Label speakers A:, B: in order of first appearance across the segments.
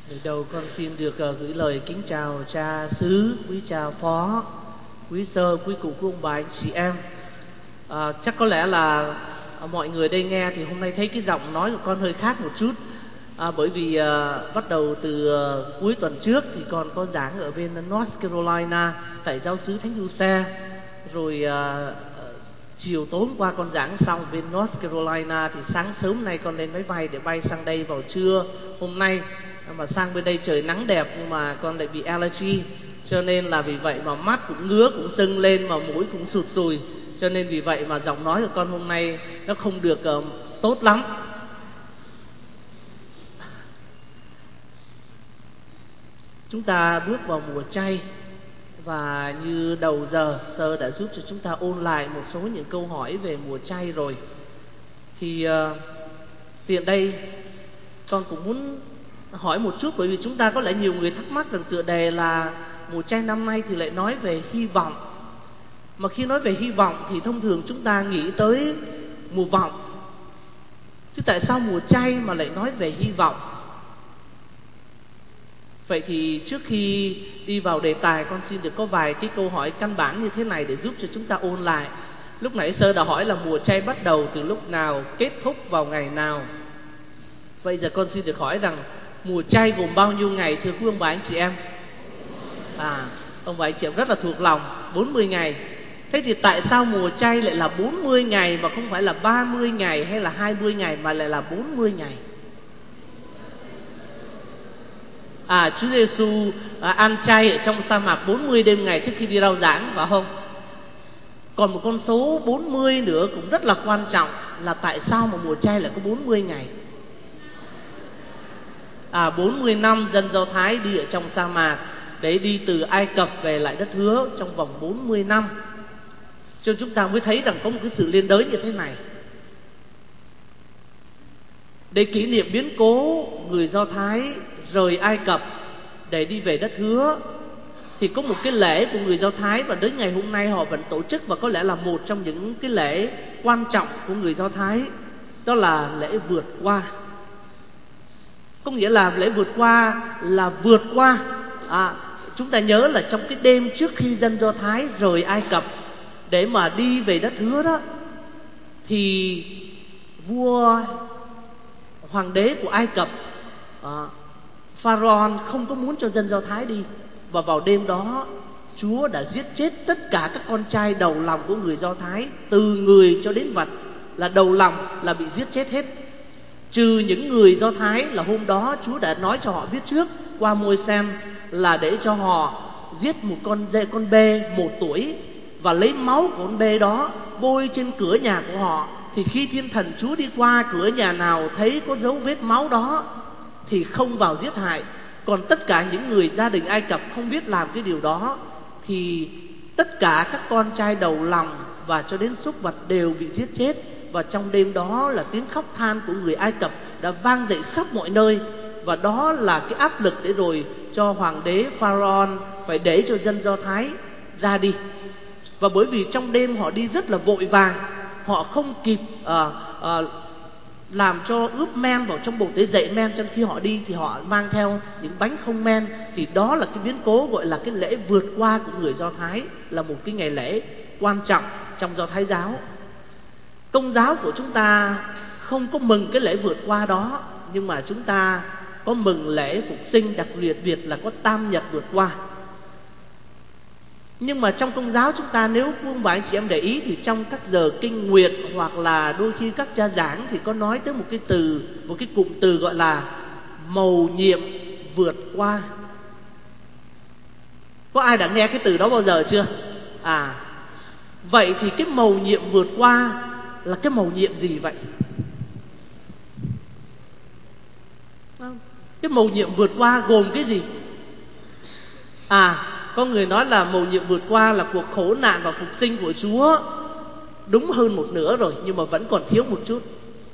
A: Lời đầu con xin được gửi lời kính chào cha xứ, quý cha phó, quý sơ, quý cụ, quý ông bà, anh chị em. Chắc có lẽ là mọi người đây nghe thì hôm nay thấy cái giọng nói của con hơi khác một chút, bởi vì bắt đầu từ cuối tuần trước thì con có giảng ở bên North Carolina tại giáo xứ Thánh Giuse, rồi chiều tối qua con giảng xong bên North Carolina thì sáng sớm nay con lên máy bay để bay sang đây vào trưa hôm nay. Mà sang bên đây trời nắng đẹp nhưng mà con lại bị allergy, cho nên là vì vậy mà mắt cũng ngứa, cũng sưng lên, mà mũi cũng sụt sùi, cho nên vì vậy mà giọng nói của con hôm nay nó không được tốt lắm. Chúng ta bước vào mùa chay, và như đầu giờ sơ đã giúp cho chúng ta ôn lại một số những câu hỏi về mùa chay rồi, thì tiện đây con cũng muốn hỏi một chút, bởi vì chúng ta có lẽ nhiều người thắc mắc rằng tựa đề là mùa chay năm nay thì lại nói về hy vọng. Mà khi nói về hy vọng thì thông thường chúng ta nghĩ tới mùa vọng, chứ tại sao mùa chay mà lại nói về hy vọng? Vậy thì trước khi đi vào đề tài, con xin được có vài cái câu hỏi căn bản như thế này để giúp cho chúng ta ôn lại. Lúc nãy sơ đã hỏi là mùa chay bắt đầu từ lúc nào, kết thúc vào ngày nào. Vậy giờ con xin được hỏi rằng mùa chay gồm bao nhiêu ngày thưa quý ông bà anh chị em? Ông bà anh chị em rất là thuộc lòng, 40 ngày. Thế thì tại sao mùa chay lại là 40 ngày mà không phải là 30 ngày hay là 20 ngày mà lại là 40 ngày? Chúa Giêsu ăn chay ở trong sa mạc 40 đêm ngày trước khi đi rao giảng, phải không? Còn một con số 40 nữa cũng rất là quan trọng là tại sao mà mùa chay lại có 40 ngày? 40 năm dân Do Thái đi ở trong sa mạc để đi từ Ai Cập về lại đất hứa trong vòng 40 năm. Cho chúng ta mới thấy rằng có một cái sự liên đới như thế này. Để kỷ niệm biến cố người Do Thái rời Ai Cập để đi về đất hứa, thì có một cái lễ của người Do Thái và đến ngày hôm nay họ vẫn tổ chức, và có lẽ là một trong những cái lễ quan trọng của người Do Thái, đó là lễ vượt qua. Có nghĩa là lễ vượt qua là vượt qua. Chúng ta nhớ là trong cái đêm trước khi dân Do Thái rời Ai Cập để mà đi về đất hứa đó, thì vua hoàng đế của Ai Cập Pharaoh không có muốn cho dân Do Thái đi. Và vào đêm đó Chúa đã giết chết tất cả các con trai đầu lòng của người Do Thái, từ người cho đến vật, là đầu lòng là bị giết chết hết. Trừ những người Do Thái là hôm đó Chúa đã nói cho họ biết trước qua Môi-se là để cho họ giết một con bê 1 tuổi và lấy máu của con bê đó bôi trên cửa nhà của họ. Thì khi thiên thần Chúa đi qua cửa nhà nào thấy có dấu vết máu đó thì không vào giết hại. Còn tất cả những người gia đình Ai Cập không biết làm cái điều đó thì tất cả các con trai đầu lòng và cho đến súc vật đều bị giết chết. Và trong đêm đó là tiếng khóc than của người Ai Cập đã vang dậy khắp mọi nơi. Và đó là cái áp lực để rồi cho hoàng đế Pharaoh phải để cho dân Do Thái ra đi. Và bởi vì trong đêm họ đi rất là vội vàng, họ không kịp làm cho ướp men vào trong bột để dậy men. Trong khi họ đi thì họ mang theo những bánh không men. Thì đó là cái biến cố gọi là cái lễ vượt qua của người Do Thái, là một cái ngày lễ quan trọng trong Do Thái giáo. Công giáo của chúng ta không có mừng cái lễ vượt qua đó, nhưng mà chúng ta có mừng lễ phục sinh, đặc biệt là có tam nhật vượt qua. Nhưng mà trong Công giáo chúng ta, nếu quý ông bà anh chị em để ý, thì trong các giờ kinh nguyệt hoặc là đôi khi các cha giảng thì có nói tới một cái cụm từ gọi là mầu nhiệm vượt qua. Có ai đã nghe cái từ đó bao giờ chưa? Vậy thì cái mầu nhiệm vượt qua là cái mầu nhiệm gì vậy? Cái mầu nhiệm vượt qua gồm cái gì? Có người nói là mầu nhiệm vượt qua là cuộc khổ nạn và phục sinh của Chúa. Đúng hơn một nửa rồi, nhưng mà vẫn còn thiếu một chút.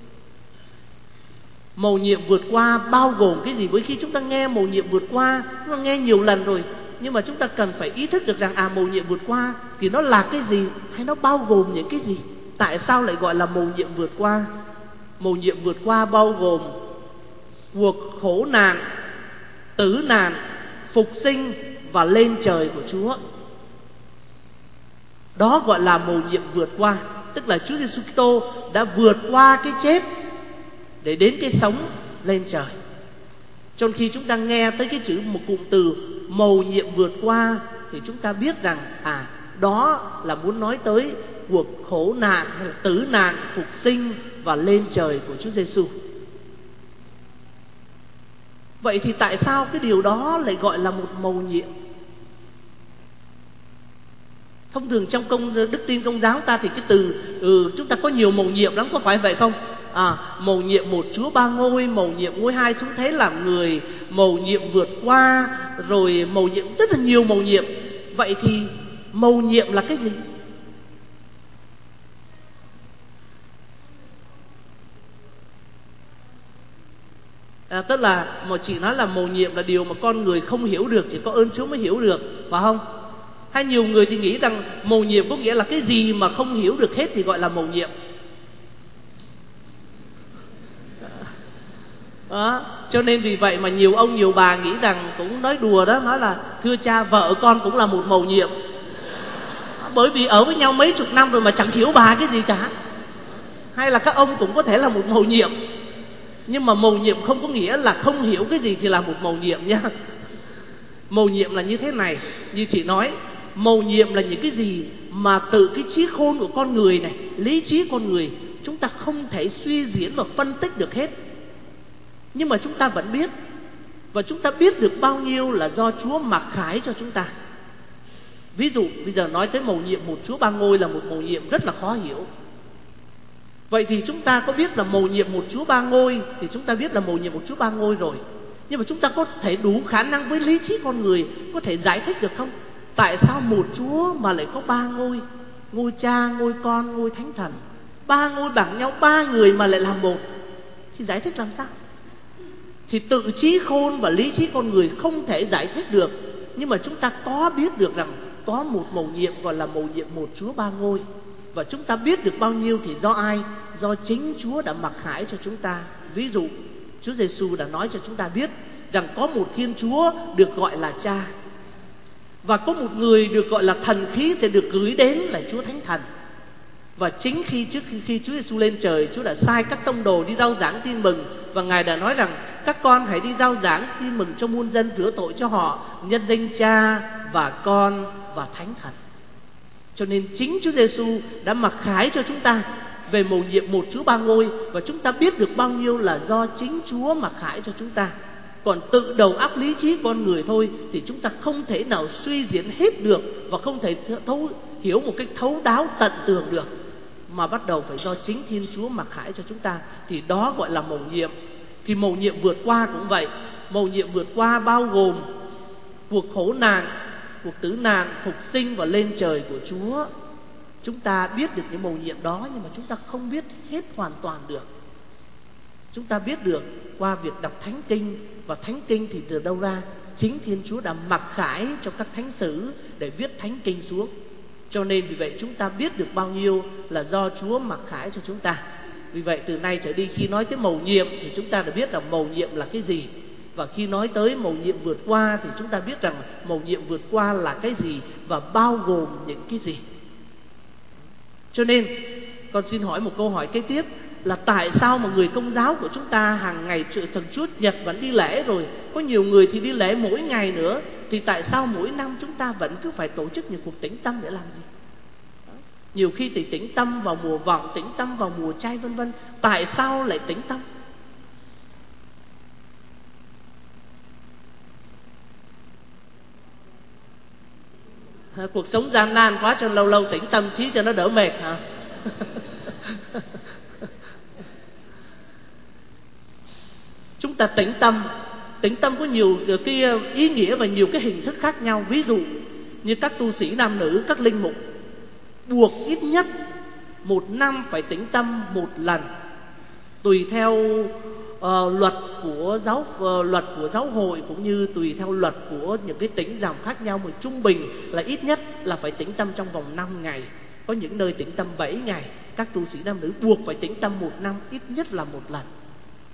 A: Mầu nhiệm vượt qua bao gồm cái gì? Bởi khi chúng ta nghe mầu nhiệm vượt qua, chúng ta nghe nhiều lần rồi, nhưng mà chúng ta cần phải ý thức được rằng mầu nhiệm vượt qua thì nó là cái gì, hay nó bao gồm những cái gì? Tại sao lại gọi là mầu nhiệm vượt qua? Mầu nhiệm vượt qua bao gồm cuộc khổ nạn tử nạn, phục sinh và lên trời của Chúa. Đó gọi là mầu nhiệm vượt qua. Tức là Chúa Giêsu Kitô đã vượt qua cái chết để đến cái sống lên trời. Trong khi chúng ta nghe tới cái chữ một cụm từ mầu nhiệm vượt qua thì chúng ta biết rằng đó là muốn nói tới cuộc khổ nạn hay là tử nạn, phục sinh và lên trời của Chúa Giêsu. Vậy thì tại sao cái điều đó lại gọi là một mầu nhiệm? Thông thường trong đức tin Công giáo ta thì cái từ chúng ta có nhiều mầu nhiệm lắm, có phải vậy không? Mầu nhiệm một Chúa ba ngôi, mầu nhiệm ngôi hai xuống thế làm người, mầu nhiệm vượt qua, rồi mầu nhiệm rất là nhiều mầu nhiệm. Vậy thì mầu nhiệm là cái gì? Tức là một chị nói là mầu nhiệm là điều mà con người không hiểu được, chỉ có ơn Chúa mới hiểu được, phải không? Hay nhiều người thì nghĩ rằng mầu nhiệm có nghĩa là cái gì mà không hiểu được hết thì gọi là mầu nhiệm. Đó, cho nên vì vậy mà nhiều ông nhiều bà nghĩ rằng, cũng nói đùa đó, nói là thưa cha, vợ con cũng là một mầu nhiệm. Bởi vì ở với nhau mấy chục năm rồi mà chẳng hiểu bà cái gì cả. Hay là các ông cũng có thể là một mầu nhiệm. Nhưng mà mầu nhiệm không có nghĩa là không hiểu cái gì thì là một mầu nhiệm nha. Mầu nhiệm là như thế này, như chị nói, mầu nhiệm là những cái gì mà tự cái trí khôn của con người này, lý trí con người, chúng ta không thể suy diễn và phân tích được hết. Nhưng mà chúng ta vẫn biết. Và chúng ta biết được bao nhiêu là do Chúa mặc khải cho chúng ta. Ví dụ bây giờ nói tới mầu nhiệm một Chúa ba ngôi là một mầu nhiệm rất là khó hiểu. Vậy thì chúng ta có biết là mầu nhiệm một Chúa ba ngôi thì chúng ta biết là mầu nhiệm một Chúa ba ngôi rồi. Nhưng mà chúng ta có thể đủ khả năng với lý trí con người có thể giải thích được không? Tại sao một Chúa mà lại có ba ngôi? Ngôi Cha, ngôi Con, ngôi Thánh Thần. Ba ngôi bằng nhau, ba người mà lại là một. Thì giải thích làm sao? Thì tự trí khôn và lý trí con người không thể giải thích được. Nhưng mà chúng ta có biết được rằng có một mầu nhiệm gọi là mầu nhiệm một Chúa ba ngôi. Và chúng ta biết được bao nhiêu thì do ai? Do chính Chúa đã mặc khải cho chúng ta. Ví dụ Chúa Giêsu đã nói cho chúng ta biết rằng có một Thiên Chúa được gọi là Cha, và có một người được gọi là thần khí sẽ được gửi đến là Chúa Thánh Thần. Và chính trước khi Chúa Giêsu lên trời, Chúa đã sai các tông đồ đi rao giảng tin mừng. Và Ngài đã nói rằng các con hãy đi rao giảng tin mừng cho muôn dân, rửa tội cho họ, nhân danh Cha và Con và Thánh Thần. Cho nên chính Chúa Giêsu đã mặc khải cho chúng ta về mầu nhiệm một Chúa ba ngôi. Và chúng ta biết được bao nhiêu là do chính Chúa mặc khải cho chúng ta. Còn tự đầu óc lý trí con người thôi thì chúng ta không thể nào suy diễn hết được, và không thể hiểu một cách thấu đáo tận tường được, mà bắt đầu phải do chính Thiên Chúa mặc khải cho chúng ta. Thì đó gọi là mầu nhiệm. Thì mầu nhiệm vượt qua cũng vậy. Mầu nhiệm vượt qua bao gồm cuộc khổ nạn, cuộc tử nạn, phục sinh và lên trời của Chúa. Chúng ta biết được những mầu nhiệm đó, nhưng mà chúng ta không biết hết hoàn toàn được. Chúng ta biết được qua việc đọc Thánh Kinh. Và Thánh Kinh thì từ đâu ra? Chính Thiên Chúa đã mặc khải cho các thánh sử để viết Thánh Kinh xuống. Cho nên vì vậy chúng ta biết được bao nhiêu là do Chúa mặc khải cho chúng ta. Vì vậy từ nay trở đi khi nói tới mầu nhiệm thì chúng ta đã biết là mầu nhiệm là cái gì. Và khi nói tới mầu nhiệm vượt qua thì chúng ta biết rằng mầu nhiệm vượt qua là cái gì và bao gồm những cái gì. Cho nên con xin hỏi một câu hỏi kế tiếp là tại sao mà người Công giáo của chúng ta hàng ngày thần Chúa Nhật vẫn đi lễ, rồi có nhiều người thì đi lễ mỗi ngày nữa, thì tại sao mỗi năm chúng ta vẫn cứ phải tổ chức những cuộc tĩnh tâm để làm gì? Nhiều khi thì tĩnh tâm vào mùa vọng, tĩnh tâm vào mùa chay vân vân. Tại sao lại tĩnh tâm? Cuộc sống gian nan quá cho lâu lâu tĩnh tâm trí cho nó đỡ mệt hả? Chúng ta tĩnh tâm có nhiều cái ý nghĩa và nhiều cái hình thức khác nhau. Ví dụ như các tu sĩ nam nữ, các linh mục buộc ít nhất một năm phải tĩnh tâm một lần, tùy theo luật của giáo hội, cũng như tùy theo luật của những cái tỉnh dòng khác nhau. Mà trung bình là ít nhất là phải tĩnh tâm trong vòng 5 ngày. Có những nơi tĩnh tâm 7 ngày. Các tu sĩ nam nữ buộc phải tĩnh tâm một năm ít nhất là một lần.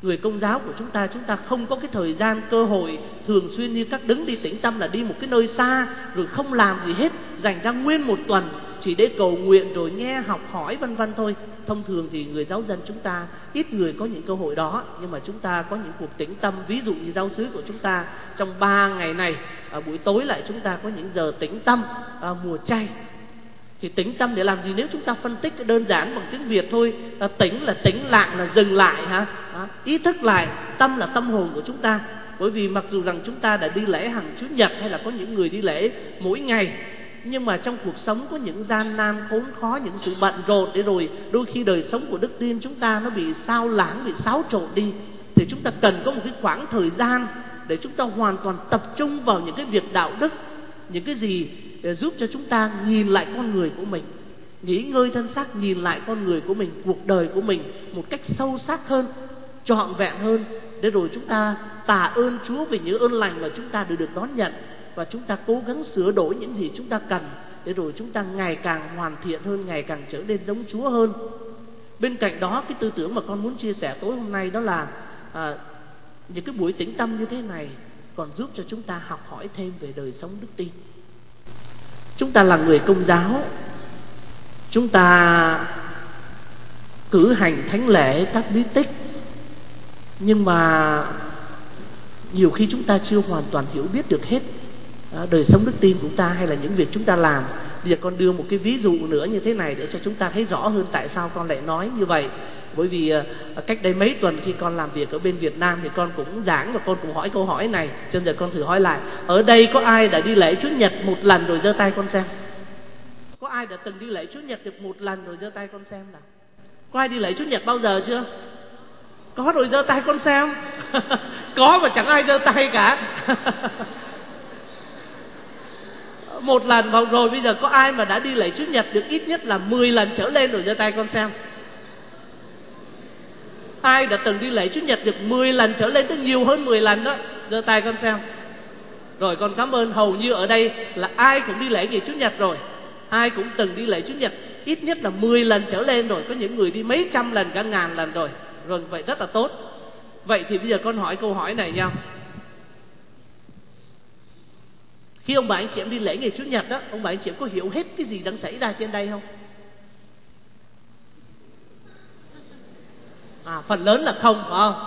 A: Người Công giáo của chúng ta không có cái thời gian cơ hội thường xuyên như các đấng đi tĩnh tâm là đi một cái nơi xa rồi không làm gì hết, dành ra nguyên một tuần chỉ để cầu nguyện rồi nghe học hỏi vân vân thôi. Thông thường thì người giáo dân chúng ta ít người có những cơ hội đó, nhưng mà chúng ta có những cuộc tĩnh tâm, ví dụ như giáo xứ của chúng ta trong 3 ngày này, buổi tối lại chúng ta có những giờ tĩnh tâm mùa chay. Thì tĩnh tâm để làm gì? Nếu chúng ta phân tích đơn giản bằng tiếng Việt thôi, tĩnh là tĩnh lặng, là dừng lại ha, ý thức lại. Tâm là tâm hồn của chúng ta. Bởi vì mặc dù rằng chúng ta đã đi lễ hàng Chủ nhật, hay là có những người đi lễ mỗi ngày, nhưng mà trong cuộc sống có những gian nan khốn khó, những sự bận rộn, để rồi đôi khi đời sống của đức tin chúng ta nó bị sao lãng, bị xáo trộn đi. Thì chúng ta cần có một cái khoảng thời gian để chúng ta hoàn toàn tập trung vào những cái việc đạo đức, những cái gì để giúp cho chúng ta nhìn lại con người của mình, nghỉ ngơi thân xác, nhìn lại con người của mình, cuộc đời của mình một cách sâu sắc hơn, trọn vẹn hơn, để rồi chúng ta tạ ơn Chúa vì những ơn lành mà chúng ta được đón nhận, và chúng ta cố gắng sửa đổi những gì chúng ta cần, để rồi chúng ta ngày càng hoàn thiện hơn, ngày càng trở nên giống Chúa hơn. Bên cạnh đó, cái tư tưởng mà con muốn chia sẻ tối hôm nay đó là những cái buổi tĩnh tâm như thế này còn giúp cho chúng ta học hỏi thêm về đời sống đức tin. Chúng ta là người Công giáo, chúng ta cử hành thánh lễ, các bí tích, nhưng mà nhiều khi chúng ta chưa hoàn toàn hiểu biết được hết đời sống đức tin của chúng ta, hay là những việc chúng ta làm. Bây giờ con đưa một cái ví dụ nữa như thế này để cho chúng ta thấy rõ hơn tại sao con lại nói như vậy. Bởi vì cách đây mấy tuần khi con làm việc ở bên Việt Nam thì con cũng giảng và con cũng hỏi câu hỏi này, cho nên giờ con thử hỏi lại. Ở đây có ai đã đi lễ Chủ nhật một lần rồi giơ tay con xem? Có ai đã từng đi lễ Chủ nhật được một lần rồi giơ tay con xem nào? Có ai đi lễ Chủ nhật bao giờ chưa? Có rồi giơ tay con xem. Có mà chẳng ai giơ tay cả. Một lần vào rồi, bây giờ có ai mà đã đi lễ Chủ nhật được ít nhất là 10 lần trở lên rồi giơ tay con xem? Ai đã từng đi lễ Chủ nhật được 10 lần trở lên, tới nhiều hơn 10 lần đó, giơ tay con xem. Rồi con cảm ơn, hầu như ở đây là ai cũng đi lễ ngày Chủ nhật rồi. Ai cũng từng đi lễ Chủ nhật ít nhất là 10 lần trở lên rồi. Có những người đi mấy trăm lần, cả ngàn lần rồi. Rồi vậy rất là tốt. Vậy thì bây giờ con hỏi câu hỏi này nha. Khi ông bà anh chị em đi lễ ngày Chủ nhật đó, ông bà anh chị em có hiểu hết cái gì đang xảy ra trên đây không? Phần lớn là không, phải không?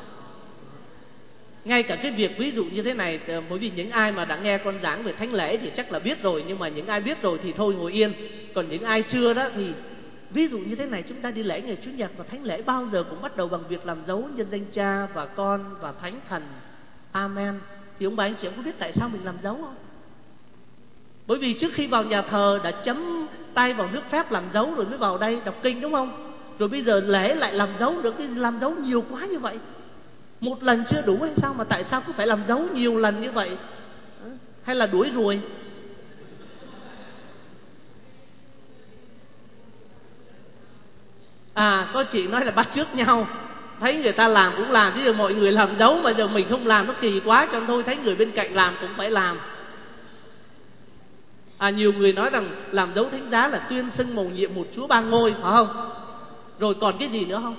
A: Ngay cả cái việc ví dụ như thế này, bởi vì những ai mà đã nghe con giảng về thánh lễ thì chắc là biết rồi, nhưng mà những ai biết rồi thì thôi ngồi yên. Còn những ai chưa đó thì ví dụ như thế này, chúng ta đi lễ ngày Chủ nhật, và thánh lễ bao giờ cũng bắt đầu bằng việc làm dấu nhân danh Cha và Con và Thánh Thần. Amen. Thì ông bà anh chị em có biết tại sao mình làm dấu không? Bởi vì trước khi vào nhà thờ đã chấm tay vào nước phép làm dấu rồi mới vào đây đọc kinh, đúng không? Rồi bây giờ lễ lại làm dấu nữa, cái làm dấu nhiều quá như vậy. Một lần chưa đủ hay sao mà tại sao cứ phải làm dấu nhiều lần như vậy? Hay là đuổi ruồi? Có chị nói là bắt chước nhau. Thấy người ta làm cũng làm, chứ giờ mọi người làm dấu mà giờ mình không làm nó kỳ quá, cho nên thôi thấy người bên cạnh làm cũng phải làm. Nhiều người nói rằng làm dấu thánh giá là tuyên xưng mầu nhiệm một Chúa ba ngôi, phải không? Rồi còn cái gì nữa không?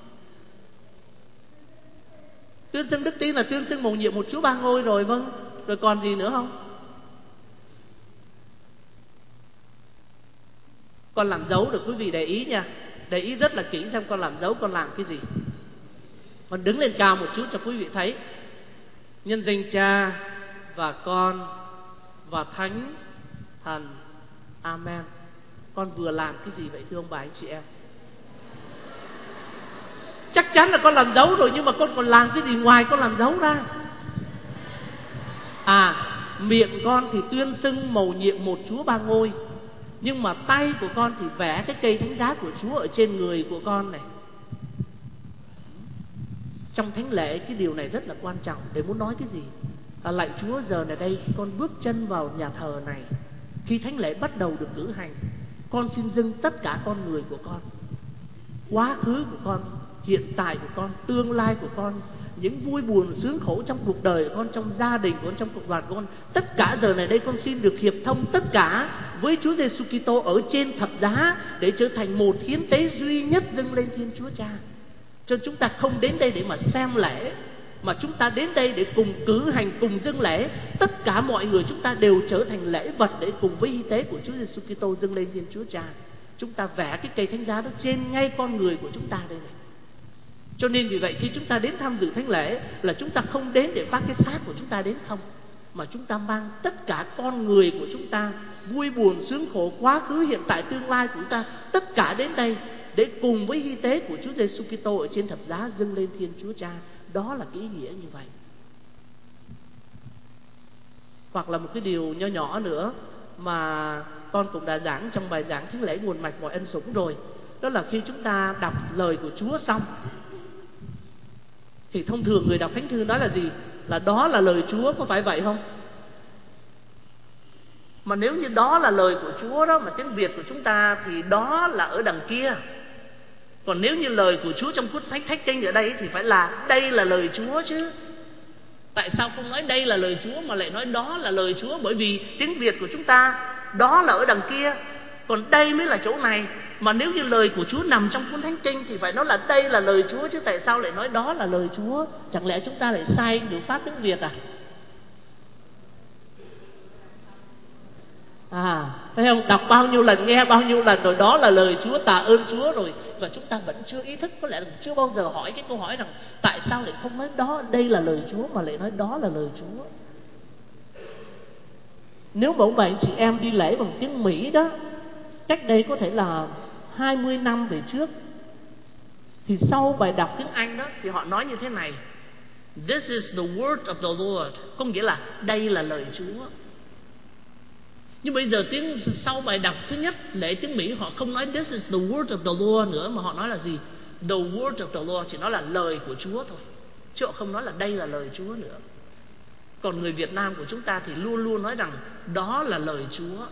A: Tuyên xưng đức tin là tuyên xưng mầu nhiệm một Chúa ba ngôi rồi, vâng. Rồi còn gì nữa không? Con làm dấu được quý vị để ý nha. Để ý rất là kỹ xem con làm dấu con làm cái gì. Con đứng lên cao một chút cho quý vị thấy. Nhân danh Cha và Con và Thánh Thần. Amen. Con vừa làm cái gì vậy thưa ông bà anh chị em? Chắc chắn là con làm dấu rồi, nhưng mà con còn làm cái gì ngoài con làm dấu ra? Miệng con thì tuyên xưng mầu nhiệm một Chúa ba ngôi, nhưng mà tay của con thì vẽ cái cây thánh giá của Chúa ở trên người của con này. Trong thánh lễ cái điều này rất là quan trọng. Để muốn nói cái gì? Lạy Chúa, giờ này đây khi con bước chân vào nhà thờ này, khi thánh lễ bắt đầu được cử hành, con xin dâng tất cả con người của con, quá khứ của con, hiện tại của con, tương lai của con, những vui buồn sướng khổ trong cuộc đời của con, trong gia đình của con, trong cộng đoàn của con, tất cả giờ này đây con xin được hiệp thông tất cả với Chúa Giêsu Kitô ở trên thập giá, để trở thành một hiến tế duy nhất dâng lên Thiên Chúa Cha. Cho nên chúng ta không đến đây để mà xem lễ, mà chúng ta đến đây để cùng cử hành, cùng dâng lễ. Tất cả mọi người chúng ta đều trở thành lễ vật để cùng với hy tế của Chúa Giêsu Kitô dâng lên Thiên Chúa Cha. Chúng ta vẽ cái cây thánh giá đó trên ngay con người của chúng ta đây này. Cho nên vì vậy khi chúng ta đến tham dự thánh lễ là chúng ta không đến để vác cái xác của chúng ta đến không, mà chúng ta mang tất cả con người của chúng ta, vui buồn sướng khổ, quá khứ hiện tại tương lai của chúng ta, tất cả đến đây để cùng với hy tế của Chúa Giêsu Kitô ở trên thập giá dâng lên Thiên Chúa Cha. Đó là cái ý nghĩa như vậy. Hoặc là một cái điều nho nhỏ nữa mà con cũng đã giảng trong bài giảng thánh lễ nguồn mạch mọi ân sủng rồi. Đó là khi chúng ta đọc lời của Chúa xong thì thông thường người đọc thánh thư nói là gì? Là đó là lời Chúa, có phải vậy không? Mà nếu như đó là lời của Chúa đó, mà tiếng Việt của chúng ta thì đó là ở đằng kia. Còn nếu như lời của Chúa trong cuốn sách Thánh Kinh ở đây thì phải là đây là lời Chúa chứ. Tại sao không nói đây là lời Chúa mà lại nói đó là lời Chúa? Bởi vì tiếng Việt của chúng ta đó là ở đằng kia, còn đây mới là chỗ này. Mà nếu như lời của Chúa nằm trong cuốn Thánh Kinh thì phải nói là đây là lời Chúa chứ. Tại sao lại nói đó là lời Chúa? Chẳng lẽ chúng ta lại sai ngữ pháp tiếng Việt à? Thấy không? Đọc bao nhiêu lần, nghe bao nhiêu lần rồi, đó là lời Chúa, tạ ơn Chúa rồi, và chúng ta vẫn chưa ý thức. Có lẽ là chưa bao giờ hỏi cái câu hỏi rằng tại sao lại không nói đó đây là lời Chúa mà lại nói đó là lời Chúa. Nếu mà ông bà anh chị em đi lễ bằng tiếng Mỹ đó, cách đây có thể là 20 năm về trước, thì sau bài đọc tiếng Anh đó thì họ nói như thế này: This is the word of the Lord, có nghĩa là đây là lời Chúa. Nhưng bây giờ sau bài đọc thứ nhất lễ tiếng Mỹ, họ không nói this is the word of the Lord nữa, mà họ nói là gì? The word of the Lord, chỉ nói là lời của Chúa thôi, chứ họ không nói là đây là lời Chúa nữa. Còn người Việt Nam của chúng ta thì luôn luôn nói rằng đó là lời Chúa,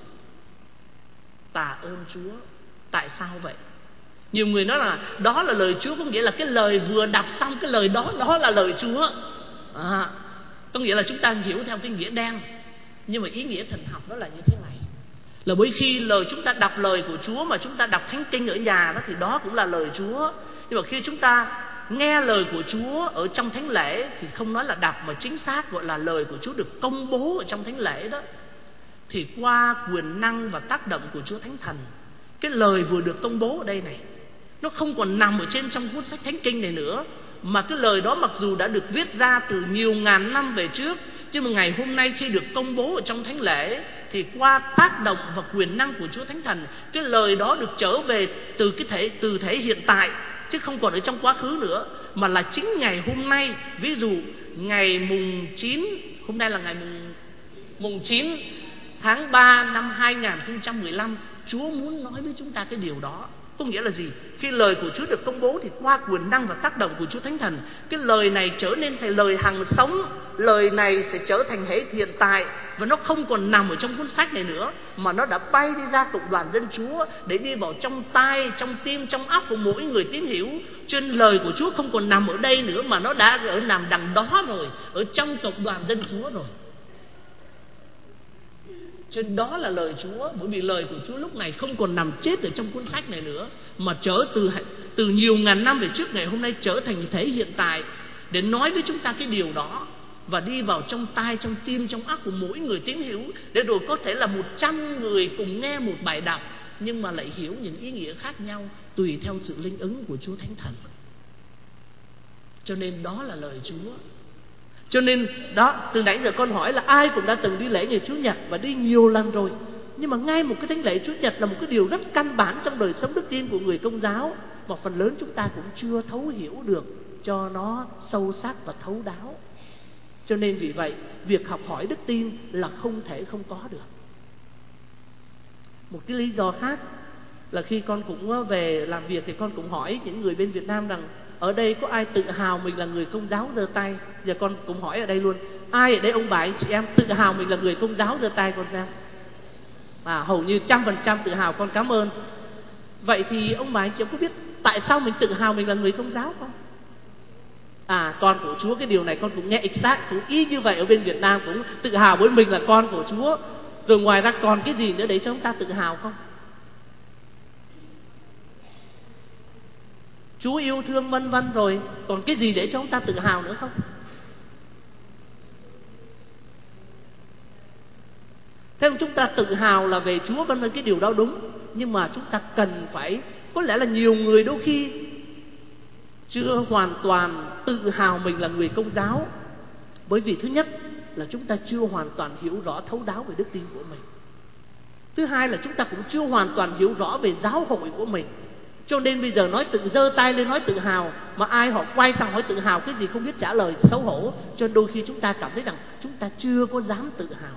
A: tạ ơn Chúa. Tại sao vậy? Nhiều người nói là đó là lời Chúa, có nghĩa là cái lời vừa đọc xong, cái lời đó là lời Chúa. Có nghĩa là chúng ta hiểu theo cái nghĩa đen. Nhưng mà ý nghĩa thần học đó là như thế này, là bởi khi chúng ta đọc lời của Chúa mà chúng ta đọc Thánh Kinh ở nhà đó thì đó cũng là lời Chúa. Nhưng mà khi chúng ta nghe lời của Chúa ở trong thánh lễ thì không nói là đọc mà chính xác gọi là lời của Chúa được công bố ở trong thánh lễ đó, thì qua quyền năng và tác động của Chúa Thánh Thần, cái lời vừa được công bố ở đây này nó không còn nằm ở trong cuốn sách Thánh Kinh này nữa, mà cái lời đó mặc dù đã được viết ra từ nhiều ngàn năm về trước, nhưng mà ngày hôm nay khi được công bố ở trong thánh lễ thì qua tác động và quyền năng của Chúa Thánh Thần, cái lời đó được trở về từ thể hiện tại, chứ không còn ở trong quá khứ nữa, mà là chính ngày hôm nay. Ví dụ ngày mùng 9, hôm nay là ngày mùng 9 tháng 3 năm 2015, Chúa muốn nói với chúng ta cái điều đó. Có nghĩa là gì? Khi lời của Chúa được công bố thì qua quyền năng và tác động của Chúa Thánh Thần, cái lời này trở nên thành lời hằng sống. Lời này sẽ trở thành hệ hiện tại, và nó không còn nằm ở trong cuốn sách này nữa, mà nó đã bay đi ra cộng đoàn dân Chúa để đi vào trong tai, trong tim, trong óc của mỗi người tín hữu. Cho nên lời của Chúa không còn nằm ở đây nữa, mà nó đã nằm đằng đó rồi, ở trong cộng đoàn dân Chúa rồi. Cho nên đó là lời Chúa. Bởi vì lời của Chúa lúc này không còn nằm chết ở trong cuốn sách này nữa, mà trở từ nhiều ngàn năm về trước, ngày hôm nay trở thành thể hiện tại để nói với chúng ta cái điều đó, và đi vào trong tai, trong tim, trong óc của mỗi người tín hữu, để rồi có thể là 100 người cùng nghe một bài đọc, nhưng mà lại hiểu những ý nghĩa khác nhau tùy theo sự linh ứng của Chúa Thánh Thần. Cho nên đó là lời Chúa. Cho nên đó, từ nãy giờ con hỏi là ai cũng đã từng đi lễ ngày Chủ nhật và đi nhiều lần rồi, nhưng mà ngay một cái thánh lễ Chủ nhật là một cái điều rất căn bản trong đời sống đức tin của người Công giáo, mà phần lớn chúng ta cũng chưa thấu hiểu được cho nó sâu sắc và thấu đáo. Cho nên vì vậy, việc học hỏi đức tin là không thể không có được. Một cái lý do khác là khi con cũng về làm việc thì con cũng hỏi những người bên Việt Nam rằng ở đây có ai tự hào mình là người Công giáo giơ tay. Giờ con cũng hỏi ở đây luôn, ai ở đây ông bà anh chị em tự hào mình là người Công giáo giơ tay con xem. Hầu như 100% tự hào, con cảm ơn. Vậy thì ông bà anh chị em có biết tại sao mình tự hào mình là người Công giáo không? Con của Chúa, cái điều này con cũng nghe exact, cũng y như vậy. Ở bên Việt Nam cũng tự hào với mình là con của Chúa. Rồi ngoài ra còn cái gì nữa để cho chúng ta tự hào không? Chúa yêu thương vân vân rồi, còn cái gì để cho chúng ta tự hào nữa không? Thế chúng ta tự hào là về Chúa vân vân, cái điều đó đúng, nhưng mà chúng ta cần phải, có lẽ là nhiều người đôi khi chưa hoàn toàn tự hào mình là người Công giáo, bởi vì thứ nhất là chúng ta chưa hoàn toàn hiểu rõ thấu đáo về đức tin của mình. Thứ hai là chúng ta cũng chưa hoàn toàn hiểu rõ về giáo hội của mình. Cho nên bây giờ nói tự giơ tay lên nói tự hào, mà ai họ quay sang hỏi tự hào cái gì không biết trả lời, xấu hổ. Cho nên đôi khi chúng ta cảm thấy rằng chúng ta chưa có dám tự hào.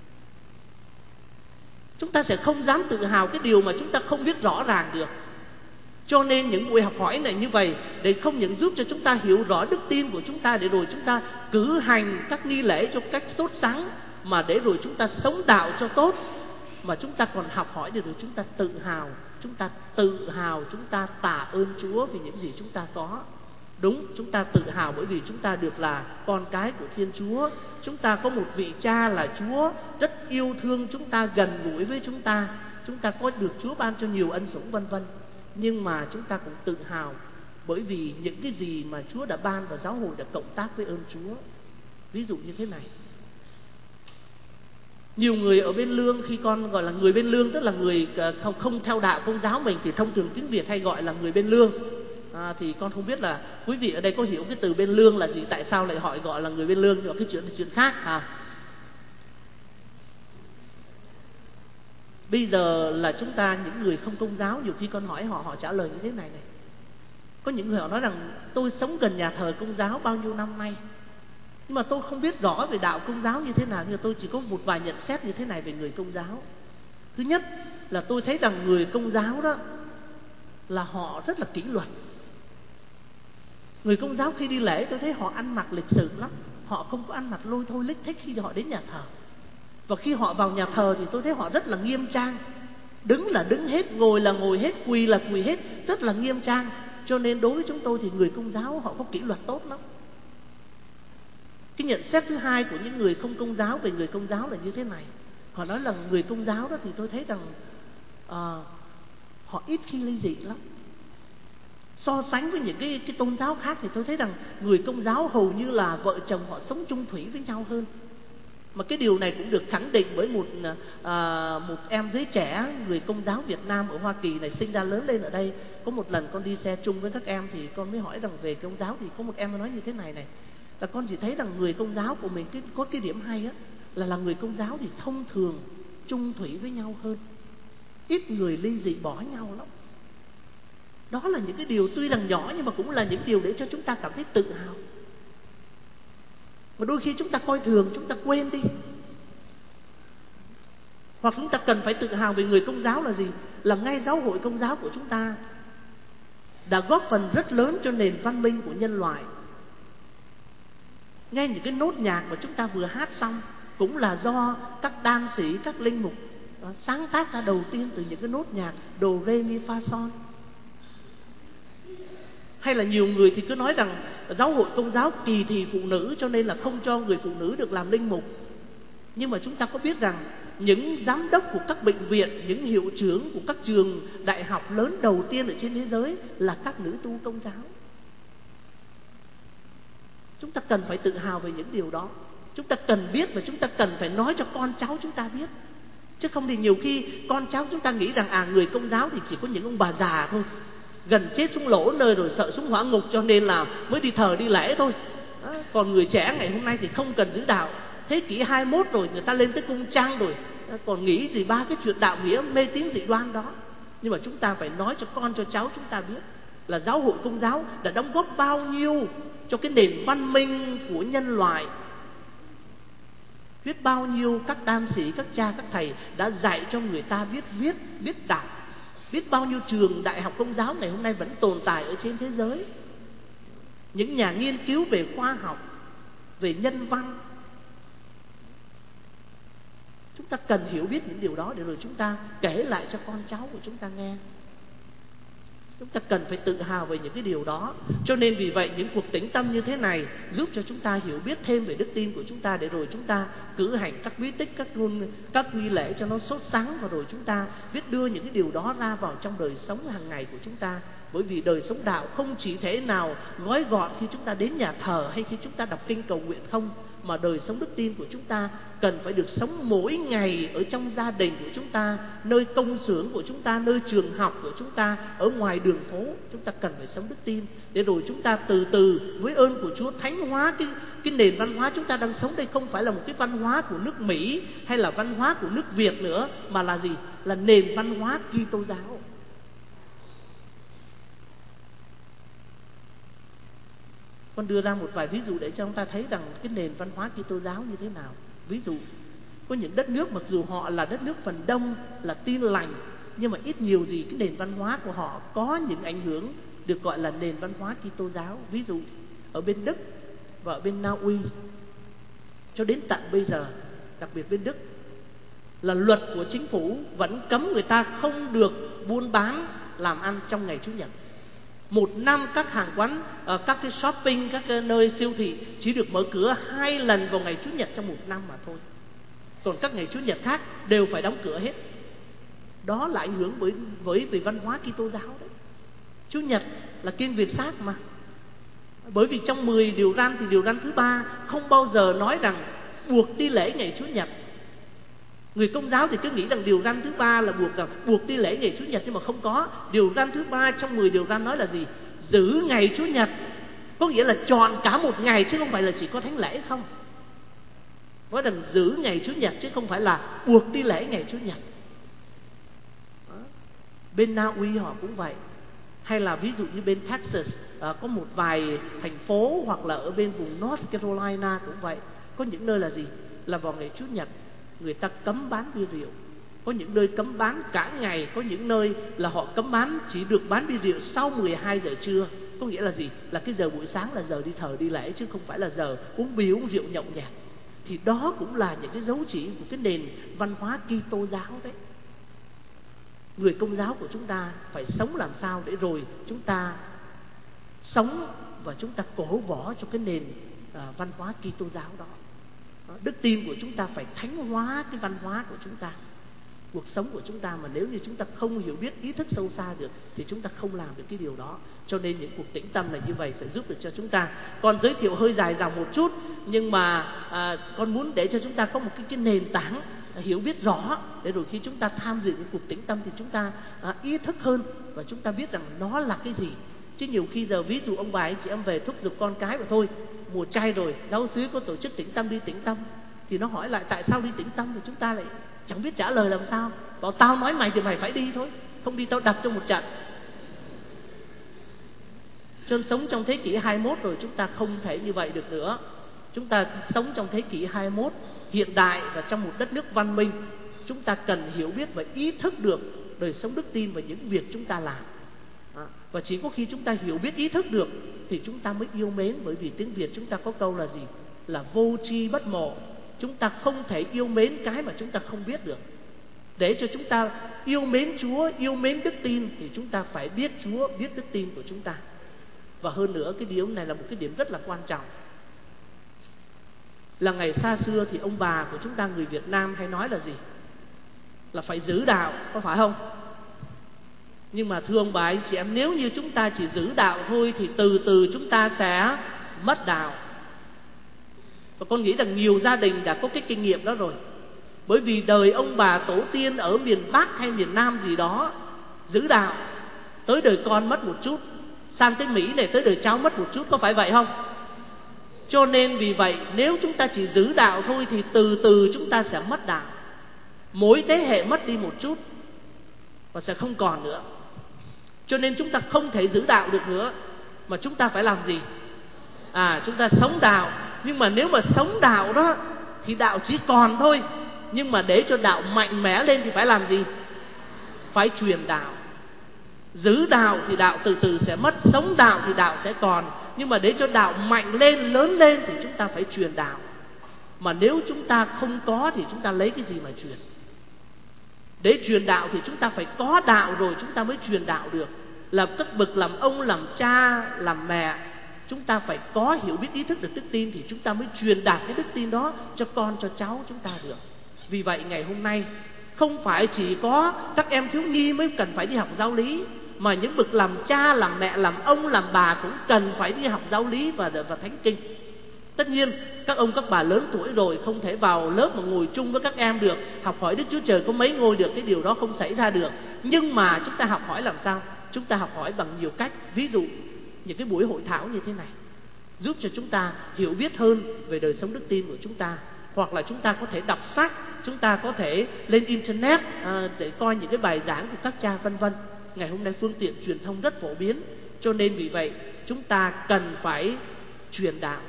A: Chúng ta sẽ không dám tự hào cái điều mà chúng ta không biết rõ ràng được. Cho nên những buổi học hỏi này như vậy, để không những giúp cho chúng ta hiểu rõ đức tin của chúng ta, để rồi chúng ta cử hành các nghi lễ cho cách sốt sắng, mà để rồi chúng ta sống đạo cho tốt, mà chúng ta còn học hỏi để rồi chúng ta tự hào. Chúng ta tự hào, chúng ta tạ ơn Chúa vì những gì chúng ta có. Đúng, chúng ta tự hào bởi vì chúng ta được là con cái của Thiên Chúa. Chúng ta có một vị cha là Chúa, rất yêu thương chúng ta, gần gũi với chúng ta. Chúng ta có được Chúa ban cho nhiều ân sủng vân vân. Nhưng mà chúng ta cũng tự hào bởi vì những cái gì mà Chúa đã ban và giáo hội đã cộng tác với ơn Chúa. Ví dụ như thế này, nhiều người ở bên lương, khi con gọi là người bên lương, tức là người không theo đạo Công giáo mình, thì thông thường tiếng Việt hay gọi là người bên lương. Thì con không biết là quý vị ở đây có hiểu cái từ bên lương là gì, tại sao lại họ gọi là người bên lương, nhưng mà cái chuyện khác Bây giờ là chúng ta, những người không Công giáo, nhiều khi con hỏi họ trả lời như thế này này. Có những người họ nói rằng tôi sống gần nhà thờ Công giáo bao nhiêu năm nay, nhưng mà tôi không biết rõ về đạo Công giáo như thế nào, nhưng mà tôi chỉ có một vài nhận xét như thế này về người Công giáo. Thứ nhất là tôi thấy rằng người Công giáo đó là họ rất là kỷ luật. Người Công giáo khi đi lễ tôi thấy họ ăn mặc lịch sự lắm. Họ không có ăn mặc lôi thôi lích thích khi họ đến nhà thờ. Và khi họ vào nhà thờ thì tôi thấy họ rất là nghiêm trang. Đứng là đứng hết, ngồi là ngồi hết, quỳ là quỳ hết, rất là nghiêm trang. Cho nên đối với chúng tôi thì người Công giáo họ có kỷ luật tốt lắm. Cái nhận xét thứ hai của những người không Công giáo về người Công giáo là như thế này. Họ nói là người Công giáo đó thì tôi thấy rằng họ ít khi ly dị lắm. So sánh với những cái tôn giáo khác thì tôi thấy rằng người Công giáo hầu như là vợ chồng họ sống chung thủy với nhau hơn. Mà cái điều này cũng được khẳng định bởi một em giới trẻ người Công giáo Việt Nam ở Hoa Kỳ này, sinh ra lớn lên ở đây. Có một lần con đi xe chung với các em thì con mới hỏi rằng về Công giáo, thì có một em nói như thế này này, là con chỉ thấy rằng người Công giáo của mình có cái điểm hay á, là người Công giáo thì thông thường chung thủy với nhau hơn, ít người ly dị bỏ nhau lắm. Đó là những cái điều tuy rằng nhỏ nhưng mà cũng là những điều để cho chúng ta cảm thấy tự hào. Mà đôi khi chúng ta coi thường, chúng ta quên đi. Hoặc chúng ta cần phải tự hào về người Công giáo là gì? Là ngay giáo hội Công giáo của chúng ta đã góp phần rất lớn cho nền văn minh của nhân loại. Ngay những cái nốt nhạc mà chúng ta vừa hát xong cũng là do các đan sĩ, các linh mục sáng tác ra đầu tiên từ những cái nốt nhạc đồ, rê, mi, fa, son. Hay là nhiều người thì cứ nói rằng giáo hội Công giáo kỳ thị phụ nữ cho nên là không cho người phụ nữ được làm linh mục. Nhưng mà chúng ta có biết rằng những giám đốc của các bệnh viện, những hiệu trưởng của các trường đại học lớn đầu tiên ở trên thế giới là các nữ tu Công giáo. Chúng ta cần phải tự hào về những điều đó. Chúng ta cần biết và chúng ta cần phải nói cho con cháu chúng ta biết. Chứ không thì nhiều khi con cháu chúng ta nghĩ rằng người Công giáo thì chỉ có những ông bà già thôi, gần chết xuống lỗ nơi rồi sợ xuống hỏa ngục cho nên là mới đi thờ đi lễ thôi. Còn người trẻ ngày hôm nay thì không cần giữ đạo. Thế kỷ 21 rồi, người ta lên tới cung trăng rồi, còn nghĩ gì ba cái chuyện đạo nghĩa mê tín dị đoan đó. Nhưng mà chúng ta phải nói cho con cho cháu chúng ta biết là giáo hội Công giáo đã đóng góp bao nhiêu cho cái nền văn minh của nhân loại. Biết bao nhiêu các đan sĩ, các cha, các thầy đã dạy cho người ta biết viết, biết đọc. Biết bao nhiêu trường đại học Công giáo ngày hôm nay vẫn tồn tại ở trên thế giới. Những nhà nghiên cứu về khoa học, về nhân văn. Chúng ta cần hiểu biết những điều đó để rồi chúng ta kể lại cho con cháu của chúng ta nghe. Chúng ta cần phải tự hào về những cái điều đó. Cho nên vì vậy những cuộc tĩnh tâm như thế này giúp cho chúng ta hiểu biết thêm về đức tin của chúng ta, để rồi chúng ta cử hành các bí tích, các nghi lễ cho nó sốt sắng, và rồi chúng ta biết đưa những cái điều đó ra vào trong đời sống hàng ngày của chúng ta. Bởi vì đời sống đạo không chỉ thế nào gói gọn khi chúng ta đến nhà thờ hay khi chúng ta đọc kinh cầu nguyện không, mà đời sống đức tin của chúng ta cần phải được sống mỗi ngày ở trong gia đình của chúng ta, nơi công xưởng của chúng ta, nơi trường học của chúng ta, ở ngoài đường phố. Chúng ta cần phải sống đức tin để rồi chúng ta từ từ với ơn của Chúa thánh hóa cái nền văn hóa chúng ta đang sống đây. Không phải là một cái văn hóa của nước Mỹ hay là văn hóa của nước Việt nữa, mà là gì? Là nền văn hóa Kitô giáo. Con đưa ra một vài ví dụ để cho chúng ta thấy rằng cái nền văn hóa Kitô giáo như thế nào. Ví dụ, có những đất nước mặc dù họ là đất nước phần đông là tin lành, nhưng mà ít nhiều gì cái nền văn hóa của họ có những ảnh hưởng được gọi là nền văn hóa Kitô giáo. Ví dụ ở bên Đức và ở bên Na Uy, cho đến tận bây giờ, đặc biệt bên Đức, là luật của chính phủ vẫn cấm người ta không được buôn bán làm ăn trong ngày Chủ nhật. Một năm các hàng quán, các cái shopping, các cái nơi siêu thị chỉ được mở cửa 2 lần vào ngày Chủ nhật trong một năm mà thôi. Còn các ngày Chủ nhật khác đều phải đóng cửa hết. Đó là ảnh hưởng với văn hóa Kitô giáo đấy. Chủ nhật là kiêng việc xác mà. Bởi vì trong 10 điều răn thì điều răn thứ 3 không bao giờ nói rằng buộc đi lễ ngày Chủ nhật. Người Công giáo thì cứ nghĩ rằng điều răn thứ 3 là buộc đi lễ ngày Chủ nhật, nhưng mà không có. Điều răn thứ 3 trong 10 điều răn nói là gì? Giữ ngày Chủ nhật, có nghĩa là chọn cả một ngày chứ không phải là chỉ có thánh lễ không. Nói rằng giữ ngày Chủ nhật chứ không phải là buộc đi lễ ngày Chủ nhật. Đó. Bên Na Uy họ cũng vậy. Hay là ví dụ như bên Texas, có một vài thành phố, hoặc là ở bên vùng North Carolina cũng vậy. Có những nơi là gì? Là vào ngày Chủ nhật người ta cấm bán bia rượu. Có những nơi cấm bán cả ngày. Có những nơi là họ cấm bán, chỉ được bán bia rượu sau 12 giờ trưa. Có nghĩa là gì? Là cái giờ buổi sáng là giờ đi thờ đi lễ, chứ không phải là giờ uống bia uống rượu nhậu nhẹt. Thì đó cũng là những cái dấu chỉ của cái nền văn hóa Kitô giáo đấy. Người Công giáo của chúng ta phải sống làm sao để rồi chúng ta sống và chúng ta cổ võ cho cái nền văn hóa Kitô giáo đó. Đức tin của chúng ta phải thánh hóa cái văn hóa của chúng ta, cuộc sống của chúng ta. Mà nếu như chúng ta không hiểu biết, ý thức sâu xa được thì chúng ta không làm được cái điều đó. Cho nên những cuộc tĩnh tâm này như vậy sẽ giúp được cho chúng ta. Con giới thiệu hơi dài dòng một chút, nhưng mà con muốn để cho chúng ta có một cái nền tảng hiểu biết rõ, để rồi khi chúng ta tham dự những cuộc tĩnh tâm thì chúng ta ý thức hơn và chúng ta biết rằng nó là cái gì. Chứ nhiều khi giờ ví dụ ông bà anh chị em về thúc giục con cái mà thôi, mùa chay rồi, giáo xứ có tổ chức tĩnh tâm, đi tĩnh tâm, thì nó hỏi lại tại sao đi tĩnh tâm, thì chúng ta lại chẳng biết trả lời làm sao. Bảo tao nói mày thì mày phải đi thôi, không đi tao đập cho một trận. Cho nên sống trong thế kỷ 21 rồi, chúng ta không thể như vậy được nữa. Chúng ta sống trong thế kỷ 21 hiện đại và trong một đất nước văn minh, chúng ta cần hiểu biết và ý thức được đời sống đức tin và những việc chúng ta làm. Và chỉ có khi chúng ta hiểu biết, ý thức được thì chúng ta mới yêu mến. Bởi vì tiếng Việt chúng ta có câu là gì? Là vô tri bất mộ. Chúng ta không thể yêu mến cái mà chúng ta không biết được. Để cho chúng ta yêu mến Chúa, yêu mến đức tin, thì chúng ta phải biết Chúa, biết đức tin của chúng ta. Và hơn nữa, cái điều này là một cái điểm rất là quan trọng. Là ngày xa xưa thì ông bà của chúng ta người Việt Nam hay nói là gì? Là phải giữ đạo, có phải không? Nhưng mà thưa ông bà anh chị em, nếu như chúng ta chỉ giữ đạo thôi thì từ từ chúng ta sẽ mất đạo. Và con nghĩ rằng nhiều gia đình đã có cái kinh nghiệm đó rồi. Bởi vì đời ông bà tổ tiên ở miền Bắc hay miền Nam gì đó giữ đạo, tới đời con mất một chút, sang tới Mỹ này tới đời cháu mất một chút, có phải vậy không? Cho nên vì vậy, nếu chúng ta chỉ giữ đạo thôi thì từ từ chúng ta sẽ mất đạo. Mỗi thế hệ mất đi một chút và sẽ không còn nữa. Cho nên chúng ta không thể giữ đạo được nữa, mà chúng ta phải làm gì? Chúng ta sống đạo. Nhưng mà nếu mà sống đạo đó thì đạo chỉ còn thôi. Nhưng mà để cho đạo mạnh mẽ lên thì phải làm gì? Phải truyền đạo. Giữ đạo thì đạo từ từ sẽ mất, sống đạo thì đạo sẽ còn. Nhưng mà để cho đạo mạnh lên, lớn lên thì chúng ta phải truyền đạo. Mà nếu chúng ta không có thì chúng ta lấy cái gì mà truyền? Để truyền đạo thì chúng ta phải có đạo rồi chúng ta mới truyền đạo được. Làm các bậc làm ông, làm cha, làm mẹ, chúng ta phải có hiểu biết, ý thức được đức tin thì chúng ta mới truyền đạt cái đức tin đó cho con, cho cháu chúng ta được. Vì vậy ngày hôm nay không phải chỉ có các em thiếu nhi mới cần phải đi học giáo lý, mà những bậc làm cha, làm mẹ, làm ông, làm bà cũng cần phải đi học giáo lý và thánh kinh. Tất nhiên các ông các bà lớn tuổi rồi không thể vào lớp mà ngồi chung với các em được, học hỏi Đức Chúa Trời có mấy ngôi được, cái điều đó không xảy ra được. Nhưng mà chúng ta học hỏi làm sao? Chúng ta học hỏi bằng nhiều cách. Ví dụ những cái buổi hội thảo như thế này giúp cho chúng ta hiểu biết hơn về đời sống đức tin của chúng ta. Hoặc là chúng ta có thể đọc sách, chúng ta có thể lên internet để coi những cái bài giảng của các cha vân vân. Ngày hôm nay phương tiện truyền thông rất phổ biến, cho nên vì vậy chúng ta cần phải truyền đạo.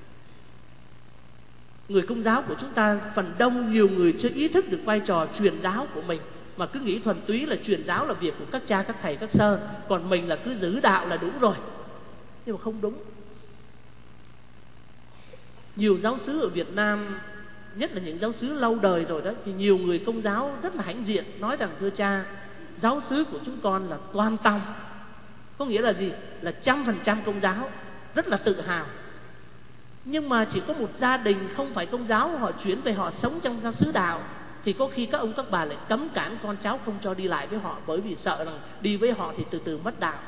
A: Người Công giáo của chúng ta phần đông nhiều người chưa ý thức được vai trò truyền giáo của mình, mà cứ nghĩ thuần túy là truyền giáo là việc của các cha, các thầy, các sơ, còn mình là cứ giữ đạo là đúng rồi. Nhưng mà không đúng. Nhiều giáo xứ ở Việt Nam, nhất là những giáo xứ lâu đời rồi đó, thì nhiều người Công giáo rất là hãnh diện nói rằng thưa cha, giáo xứ của chúng con là toàn tòng. Có nghĩa là gì? Là 100% Công giáo, rất là tự hào. Nhưng mà chỉ có một gia đình không phải Công giáo, họ chuyển về họ sống trong giáo xứ đạo, thì có khi các ông các bà lại cấm cản con cháu không cho đi lại với họ, bởi vì sợ rằng đi với họ thì từ từ mất đạo.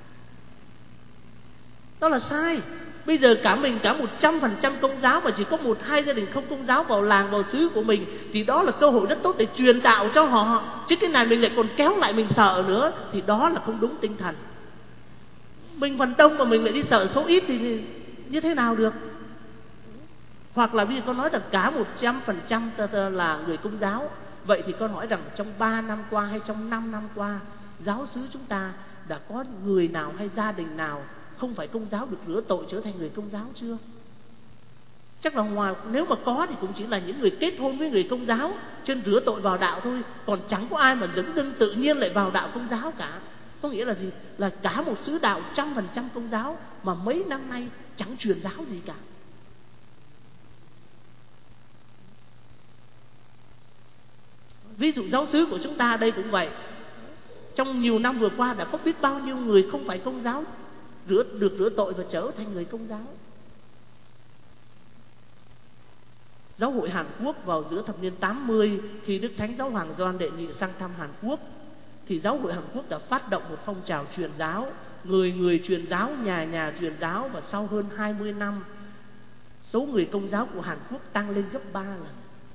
A: Đó là sai. Bây giờ cả 100% Công giáo mà chỉ có 1-2 gia đình không Công giáo vào làng, vào xứ của mình, thì đó là cơ hội rất tốt để truyền đạo cho họ. Chứ cái này mình lại còn kéo lại mình sợ nữa, thì đó là không đúng tinh thần. Mình phần đông mà mình lại đi sợ số ít thì như thế nào được? Hoặc là bây giờ con nói rằng cả 100% là người Công giáo, vậy thì con hỏi rằng trong 3 năm qua hay trong 5 năm qua, giáo xứ chúng ta đã có người nào hay gia đình nào không phải Công giáo được rửa tội trở thành người Công giáo chưa? Chắc là ngoài, nếu mà có thì cũng chỉ là những người kết hôn với người Công giáo cho nên rửa tội vào đạo thôi, còn chẳng có ai mà dửng dưng tự nhiên lại vào đạo Công giáo cả. Có nghĩa là gì? Là cả một xứ đạo 100% Công giáo mà mấy năm nay chẳng truyền giáo gì cả. Ví dụ giáo xứ của chúng ta đây cũng vậy. Trong nhiều năm vừa qua đã có biết bao nhiêu người không phải Công giáo được rửa tội và trở thành người Công giáo. Giáo hội Hàn Quốc vào giữa thập niên 80, khi Đức Thánh Giáo Hoàng Gioan Đệ Nhị sang thăm Hàn Quốc, thì giáo hội Hàn Quốc đã phát động một phong trào truyền giáo, người truyền giáo, nhà truyền giáo, và sau hơn 20 năm, số người Công giáo của Hàn Quốc tăng lên gấp 3 lần.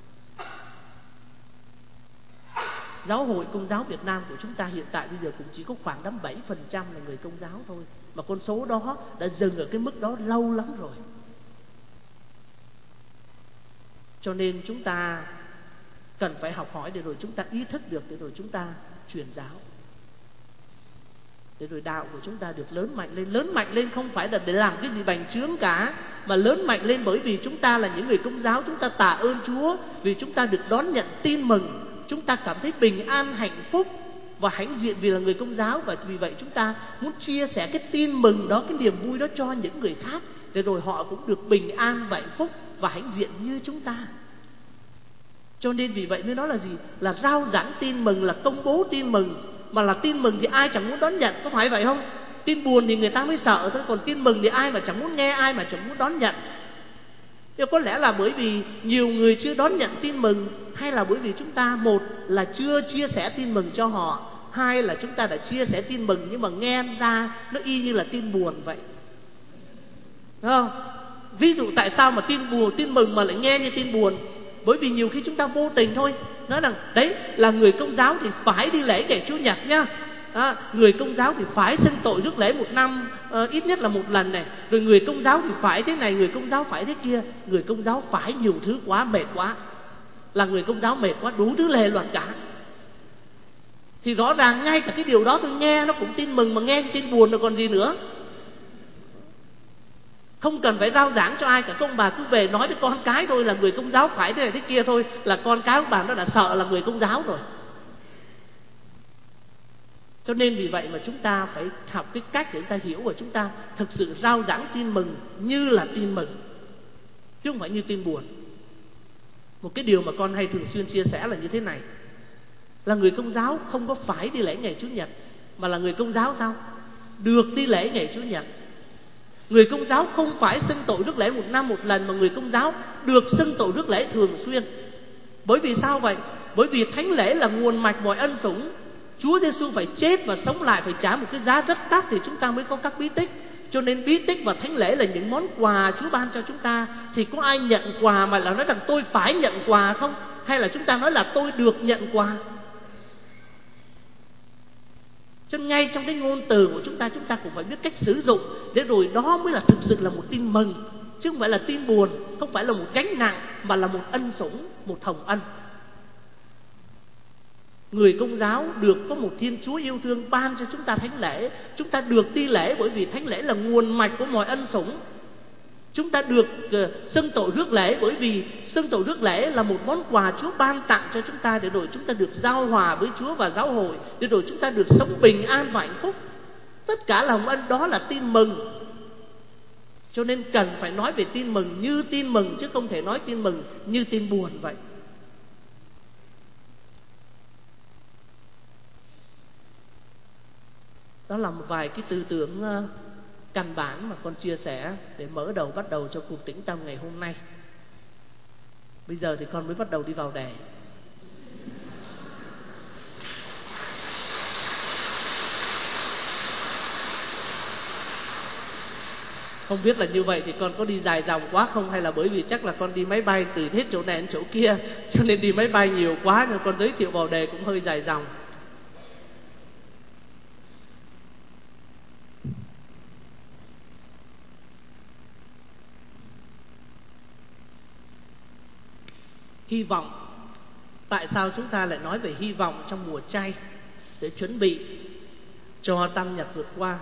A: Giáo hội Công giáo Việt Nam của chúng ta hiện tại bây giờ cũng chỉ có khoảng 7% là người Công giáo thôi, mà con số đó đã dừng ở cái mức đó lâu lắm rồi. Cho nên chúng ta cần phải học hỏi để rồi chúng ta ý thức được, để rồi chúng ta truyền giáo, để rồi đạo của chúng ta được lớn mạnh lên. Lớn mạnh lên không phải là để làm cái gì bành trướng cả, mà lớn mạnh lên bởi vì chúng ta là những người Công giáo, chúng ta tạ ơn Chúa vì chúng ta được đón nhận tin mừng, chúng ta cảm thấy bình an, hạnh phúc và hãnh diện vì là người Công giáo. Và vì vậy chúng ta muốn chia sẻ cái tin mừng đó, cái niềm vui đó cho những người khác, để rồi họ cũng được bình an và hạnh phúc và hãnh diện như chúng ta. Cho nên vì vậy mới nói là gì? Là rao giảng tin mừng, là công bố tin mừng. Mà là tin mừng thì ai chẳng muốn đón nhận, có phải vậy không? Tin buồn thì người ta mới sợ thôi, còn tin mừng thì ai mà chẳng muốn nghe, ai mà chẳng muốn đón nhận. Nhưng có lẽ là bởi vì nhiều người chưa đón nhận tin mừng, hay là bởi vì chúng ta, một là chưa chia sẻ tin mừng cho họ, hai là chúng ta đã chia sẻ tin mừng nhưng mà nghe ra nó y như là tin buồn vậy. Đúng không? Ví dụ tại sao mà tin mừng mà lại nghe như tin buồn? Bởi vì nhiều khi chúng ta vô tình thôi, nói rằng đấy là người Công giáo thì phải đi lễ ngày Chủ nhật nhá. Người Công giáo thì phải xưng tội rước lễ một năm ít nhất là một lần này. Rồi người Công giáo thì phải thế này, người Công giáo phải thế kia. Người Công giáo phải nhiều thứ quá, mệt quá. Là người Công giáo mệt quá, đủ thứ lề luật cả. Thì rõ ràng ngay cả cái điều đó tôi nghe nó cũng tin mừng, mà nghe tin buồn rồi còn gì nữa. Không cần phải rao giảng cho ai cả, ông bà cứ về nói với con cái thôi là người Công giáo phải thế này thế kia thôi, là con cái ông bà nó đã sợ là người Công giáo rồi. Cho nên vì vậy mà chúng ta phải học cái cách để chúng ta hiểu và chúng ta thực sự rao giảng tin mừng như là tin mừng, chứ không phải như tin buồn. Một cái điều mà con hay thường xuyên chia sẻ là như thế này, là người Công giáo không có phải đi lễ ngày Chủ nhật, mà là người Công giáo sao? Được đi lễ ngày Chủ nhật. Người Công giáo không phải xưng tội rước lễ một năm một lần, mà người Công giáo được xưng tội rước lễ thường xuyên. Bởi vì sao vậy? Bởi vì thánh lễ là nguồn mạch mọi ân sủng, Chúa Giêsu phải chết và sống lại, phải trả một cái giá rất đắt thì chúng ta mới có các bí tích. Cho nên bí tích và thánh lễ là những món quà Chúa ban cho chúng ta. Thì có ai nhận quà mà là nói rằng tôi phải nhận quà không? Hay là chúng ta nói là tôi được nhận quà? Cho nên ngay trong cái ngôn từ của chúng ta cũng phải biết cách sử dụng. Để rồi đó mới là thực sự là một tin mừng, chứ không phải là tin buồn, không phải là một gánh nặng, mà là một ân sủng, một hồng ân. Người Công giáo được có một Thiên Chúa yêu thương ban cho chúng ta thánh lễ. Chúng ta được ti lễ bởi vì thánh lễ là nguồn mạch của mọi ân sủng. Chúng ta được xưng tội rước lễ bởi vì xưng tội rước lễ là một món quà Chúa ban tặng cho chúng ta, để rồi chúng ta được giao hòa với Chúa và giáo hội, để rồi chúng ta được sống bình an và hạnh phúc. Tất cả là hồng ân, đó là tin mừng. Cho nên cần phải nói về tin mừng như tin mừng, chứ không thể nói tin mừng như tin buồn vậy. Đó là một vài cái tư tưởng căn bản mà con chia sẻ để mở đầu bắt đầu cho cuộc tĩnh tâm ngày hôm nay. Bây giờ thì con mới bắt đầu đi vào đề. Không biết là như vậy thì con có đi dài dòng quá không, hay là bởi vì chắc là con đi máy bay từ hết chỗ này đến chỗ kia, cho nên đi máy bay nhiều quá nên con giới thiệu vào đề cũng hơi dài dòng. Hy vọng. Tại sao chúng ta lại nói về hy vọng trong mùa chay? Để chuẩn bị cho Tam Nhật vượt qua.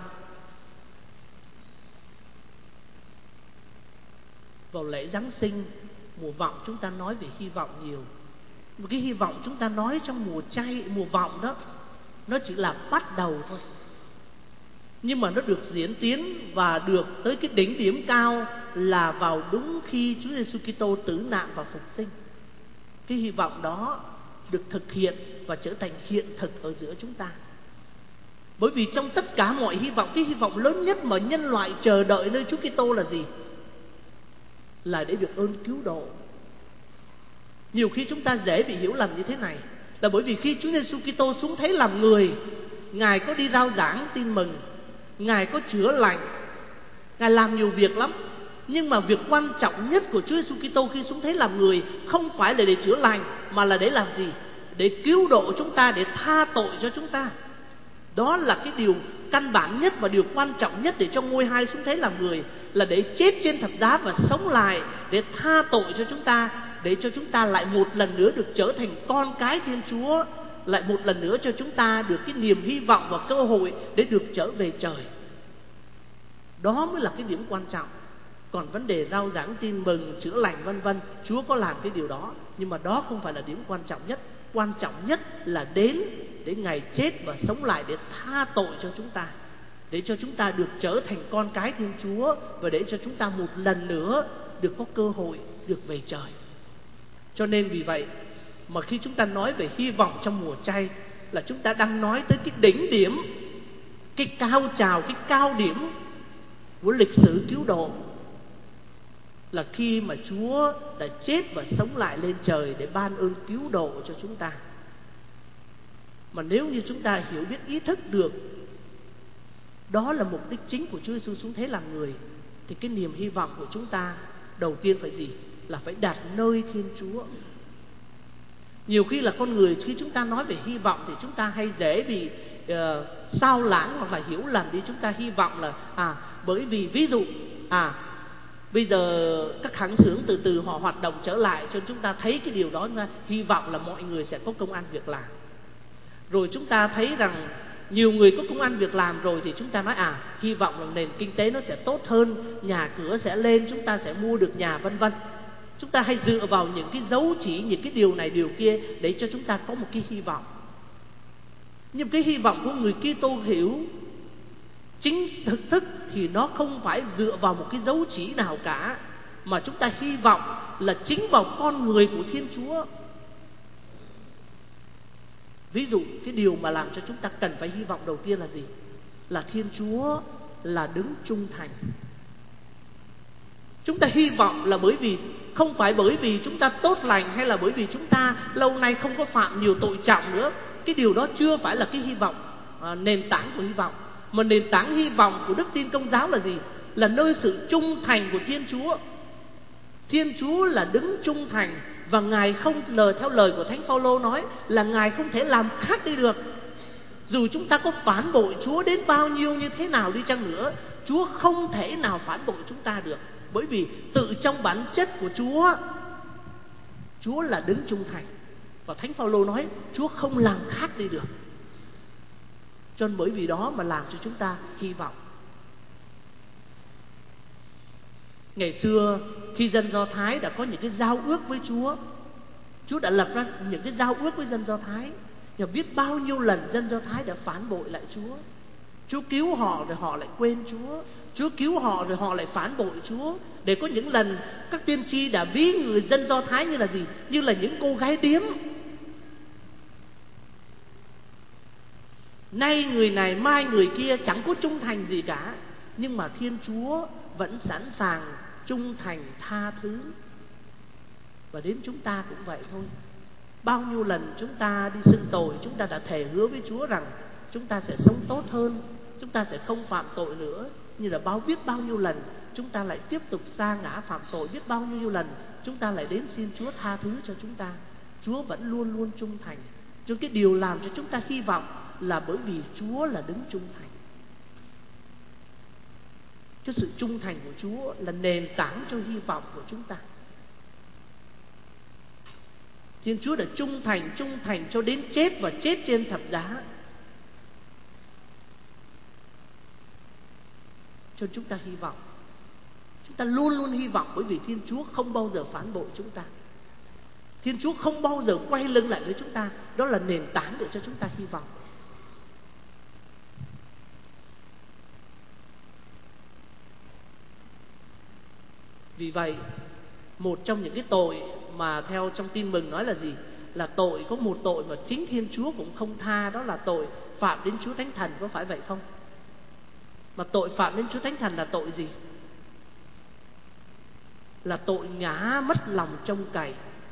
A: Vào lễ Giáng sinh, mùa vọng chúng ta nói về hy vọng nhiều. Một cái hy vọng chúng ta nói trong mùa chay, mùa vọng đó, nó chỉ là bắt đầu thôi. Nhưng mà nó được diễn tiến và được tới cái đỉnh điểm cao là vào đúng khi Chúa Giêsu Kitô tử nạn và phục sinh. Cái hy vọng đó được thực hiện và trở thành hiện thực ở giữa chúng ta. Bởi vì trong tất cả mọi hy vọng, cái hy vọng lớn nhất mà nhân loại chờ đợi nơi Chúa Kitô là gì? Là để được ơn cứu độ. Nhiều khi chúng ta dễ bị hiểu lầm như thế này, là bởi vì khi Chúa Giêsu Kitô xuống thế làm người, Ngài có đi rao giảng tin mừng, Ngài có chữa lành, Ngài làm nhiều việc lắm. Nhưng mà việc quan trọng nhất của Chúa Giêsu Kitô khi xuống thế làm người không phải là để chữa lành, mà là để làm gì? Để cứu độ chúng ta, để tha tội cho chúng ta. Đó là cái điều căn bản nhất và điều quan trọng nhất để cho ngôi hai xuống thế làm người, là để chết trên thập giá và sống lại để tha tội cho chúng ta, để cho chúng ta lại một lần nữa được trở thành con cái Thiên Chúa, lại một lần nữa cho chúng ta được cái niềm hy vọng và cơ hội để được trở về trời. Đó mới là cái điểm quan trọng. Còn vấn đề rao giảng tin mừng, chữa lành vân vân, Chúa có làm cái điều đó, nhưng mà đó không phải là điểm quan trọng nhất. Quan trọng nhất là đến để Ngài chết và sống lại để tha tội cho chúng ta, để cho chúng ta được trở thành con cái Thiên Chúa, và để cho chúng ta một lần nữa được có cơ hội được về trời. Cho nên vì vậy mà khi chúng ta nói về hy vọng trong mùa chay, là chúng ta đang nói tới cái đỉnh điểm, cái cao trào, cái cao điểm của lịch sử cứu độ, là khi mà Chúa đã chết và sống lại lên trời để ban ơn cứu độ cho chúng ta. Mà nếu như chúng ta hiểu biết, ý thức được đó là mục đích chính của Chúa Giêsu xuống thế làm người, thì cái niềm hy vọng của chúng ta đầu tiên phải gì? Là phải đạt nơi Thiên Chúa. Nhiều khi là con người, khi chúng ta nói về hy vọng thì chúng ta hay dễ bị sao lãng hoặc là hiểu lầm đi. Chúng ta hy vọng là bởi vì ví dụ bây giờ các hãng xưởng từ từ họ hoạt động trở lại, cho nên chúng ta thấy cái điều đó, hy vọng là mọi người sẽ có công ăn việc làm. Rồi chúng ta thấy rằng nhiều người có công ăn việc làm rồi thì chúng ta nói hy vọng là nền kinh tế nó sẽ tốt hơn, nhà cửa sẽ lên, chúng ta sẽ mua được nhà vân vân. Chúng ta hay dựa vào những cái dấu chỉ, những cái điều này điều kia để cho chúng ta có một cái hy vọng. Nhưng cái hy vọng của người Kitô hiểu chính thực thức thì nó không phải dựa vào một cái dấu chỉ nào cả, mà chúng ta hy vọng là chính vào con người của Thiên Chúa. Ví dụ cái điều mà làm cho chúng ta cần phải hy vọng đầu tiên là gì? Là Thiên Chúa là đứng trung thành. Chúng ta hy vọng là bởi vì không phải bởi vì chúng ta tốt lành, hay là bởi vì chúng ta lâu nay không có phạm nhiều tội trọng nữa. cái điều đó chưa phải là cái hy vọng, nền tảng của hy vọng. Mà nền tảng hy vọng của đức tin Công giáo là gì? Là nơi sự trung thành của Thiên Chúa. Thiên Chúa là đứng trung thành, và Ngài không theo lời của Thánh Phaolô nói là Ngài không thể làm khác đi được. Dù chúng ta có phản bội Chúa đến bao nhiêu như thế nào đi chăng nữa, Chúa không thể nào phản bội chúng ta được. Bởi vì tự trong bản chất của Chúa là đứng trung thành. Và Thánh Phaolô nói Chúa không làm khác đi được. Cho nên bởi vì đó mà làm cho chúng ta hy vọng. Ngày xưa khi dân Do Thái đã có những cái giao ước với Chúa đã lập ra những cái giao ước với dân Do Thái. Nhưng biết bao nhiêu lần dân Do Thái đã phản bội lại Chúa cứu họ rồi họ lại quên Chúa cứu họ rồi họ lại phản bội Chúa. Để có những lần các tiên tri đã ví người dân Do Thái như là gì? Như là những cô gái điếm. Nay người này mai người kia, chẳng có trung thành gì cả. Nhưng mà Thiên Chúa vẫn sẵn sàng trung thành tha thứ. Và đến chúng ta cũng vậy thôi. Bao nhiêu lần chúng ta đi xưng tội, chúng ta đã thề hứa với Chúa rằng chúng ta sẽ sống tốt hơn, chúng ta sẽ không phạm tội nữa. Nhưng là biết bao nhiêu lần chúng ta lại tiếp tục sa ngã phạm tội. Biết bao nhiêu lần chúng ta lại đến xin Chúa tha thứ cho chúng ta. Chúa vẫn luôn luôn trung thành. Cho cái điều làm cho chúng ta hy vọng là bởi vì Chúa là đứng trung thành. Cho sự trung thành của Chúa là nền tảng cho hy vọng của chúng ta. Thiên Chúa đã trung thành cho đến chết, và chết trên thập giá. Cho chúng ta hy vọng. Chúng ta luôn luôn hy vọng, bởi vì Thiên Chúa không bao giờ phản bội chúng ta. Thiên Chúa không bao giờ quay lưng lại với chúng ta. Đó là nền tảng để cho chúng ta hy vọng. Vì vậy, một trong những cái tội mà theo trong Tin Mừng nói là gì? Là có một tội mà chính Thiên Chúa cũng không tha. Đó là tội phạm đến Chúa Thánh Thần. Có phải vậy không? Mà tội phạm đến Chúa Thánh Thần là tội gì? Là tội ngã mất lòng trông cậy.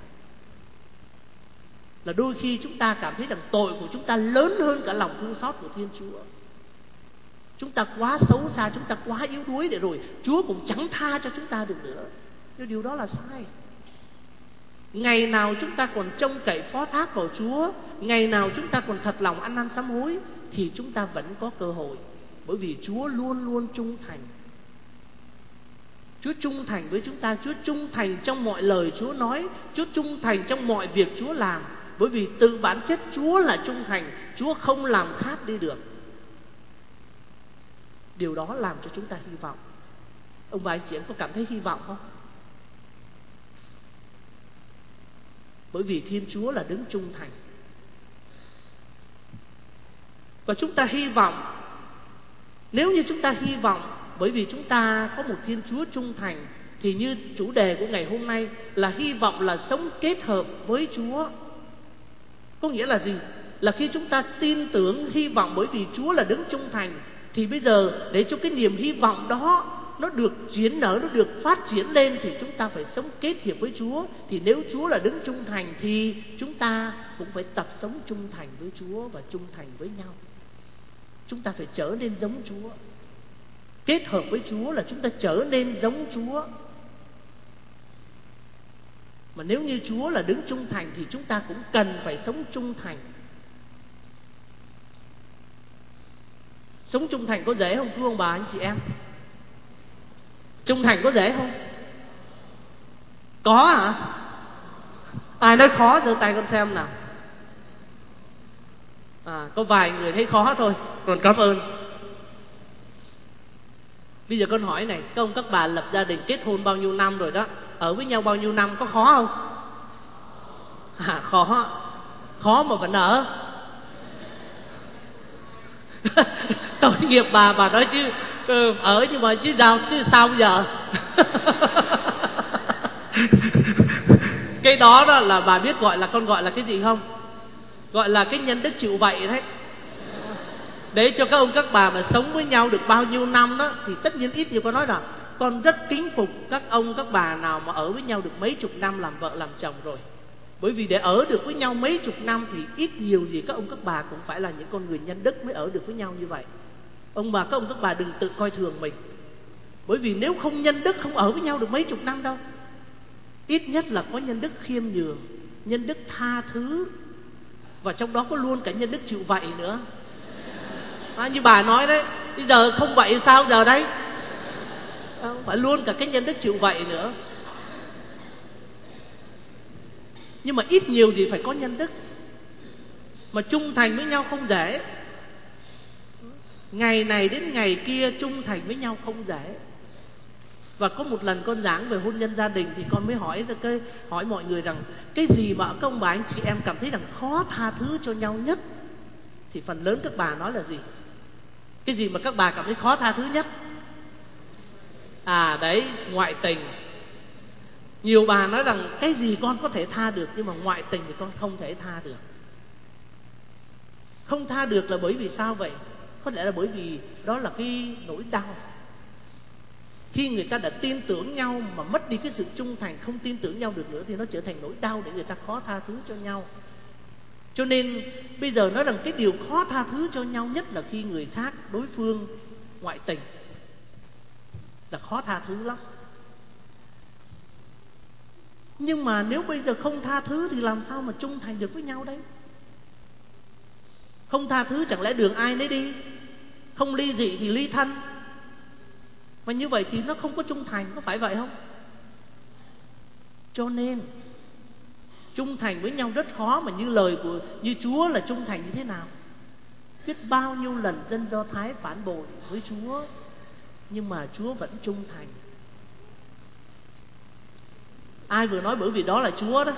A: Là đôi khi chúng ta cảm thấy rằng tội của chúng ta lớn hơn cả lòng thương xót của Thiên Chúa. Chúng ta quá xấu xa, chúng ta quá yếu đuối để rồi Chúa cũng chẳng tha cho chúng ta được nữa. Nhưng điều đó là sai. Ngày nào chúng ta còn trông cậy phó thác vào Chúa, ngày nào chúng ta còn thật lòng ăn năn sám hối, thì chúng ta vẫn có cơ hội. Bởi vì Chúa luôn luôn trung thành. Chúa trung thành với chúng ta. Chúa trung thành trong mọi lời Chúa nói. Chúa trung thành trong mọi việc Chúa làm. Bởi vì từ bản chất Chúa là trung thành. Chúa không làm khác đi được. Điều đó làm cho chúng ta hy vọng. Ông bà anh chị em có cảm thấy hy vọng không? Bởi vì Thiên Chúa là đứng trung thành. Và chúng ta hy vọng. Nếu như chúng ta hy vọng bởi vì chúng ta có một Thiên Chúa trung thành, thì như chủ đề của ngày hôm nay là hy vọng là sống kết hợp với Chúa. Có nghĩa là gì? Là khi chúng ta tin tưởng, hy vọng bởi vì Chúa là đứng trung thành, thì bây giờ để cho cái niềm hy vọng đó nó được chuyển nở, nó được phát triển lên, thì chúng ta phải sống kết hiệp với Chúa. Thì nếu Chúa là đứng trung thành thì chúng ta cũng phải tập sống trung thành với Chúa và trung thành với nhau. Chúng ta phải trở nên giống Chúa. Kết hợp với Chúa là chúng ta trở nên giống Chúa. Mà nếu như Chúa là đứng trung thành thì chúng ta cũng cần phải sống trung thành. Sống trung thành có dễ không thưa ông bà anh chị em? Trung thành có dễ không? Có hả? Ai nói khó giơ tay con xem nào. Có vài người thấy khó thôi. Còn cảm ơn. Bây giờ con hỏi này, các ông các bà lập gia đình kết hôn bao nhiêu năm rồi đó, ở với nhau bao nhiêu năm, có khó không? Khó mà vẫn ở. Tội nghiệp bà nói chứ ở nhưng mà chứ sao bây giờ? Cái đó là bà biết con gọi là cái gì không? Gọi là cái nhân đức chịu vậy đấy. Để cho các ông các bà mà sống với nhau được bao nhiêu năm đó, thì tất nhiên ít nhiều con nói là con rất kính phục các ông các bà nào mà ở với nhau được mấy chục năm làm vợ làm chồng rồi. Bởi vì để ở được với nhau mấy chục năm thì ít nhiều gì các ông các bà cũng phải là những con người nhân đức mới ở được với nhau như vậy. Các ông các bà đừng tự coi thường mình. Bởi vì nếu không nhân đức không ở với nhau được mấy chục năm đâu. Ít nhất là có nhân đức khiêm nhường, nhân đức tha thứ, và trong đó có luôn cả nhân đức chịu vậy nữa. Như bà nói đấy, bây giờ không vậy sao giờ đấy? Phải luôn cả cái nhân đức chịu vậy nữa. Nhưng mà ít nhiều thì phải có nhân đức. Mà trung thành với nhau không dễ. Ngày này đến ngày kia trung thành với nhau không dễ. Và có một lần con giảng về hôn nhân gia đình thì con mới hỏi mọi người rằng cái gì mà các ông bà anh chị em cảm thấy rằng khó tha thứ cho nhau nhất? Thì phần lớn các bà nói là gì? Cái gì mà các bà cảm thấy khó tha thứ nhất? Đấy, ngoại tình. Nhiều bà nói rằng cái gì con có thể tha được, nhưng mà ngoại tình thì con không thể tha được. Không tha được là bởi vì sao vậy? Có lẽ là bởi vì đó là cái nỗi đau. Khi người ta đã tin tưởng nhau mà mất đi cái sự trung thành, không tin tưởng nhau được nữa, thì nó trở thành nỗi đau để người ta khó tha thứ cho nhau. Cho nên bây giờ nói rằng cái điều khó tha thứ cho nhau nhất là khi người khác, đối phương ngoại tình, là khó tha thứ lắm. Nhưng mà nếu bây giờ không tha thứ thì làm sao mà trung thành được với nhau đấy? Không tha thứ chẳng lẽ đường ai nấy đi? Không ly dị thì ly thân. Mà như vậy thì nó không có trung thành, có phải vậy không? Cho nên trung thành với nhau rất khó. Mà như lời của Chúa là trung thành như thế nào? Biết bao nhiêu lần dân Do Thái phản bội với Chúa, nhưng mà Chúa vẫn trung thành. Ai vừa nói bởi vì đó là Chúa đó.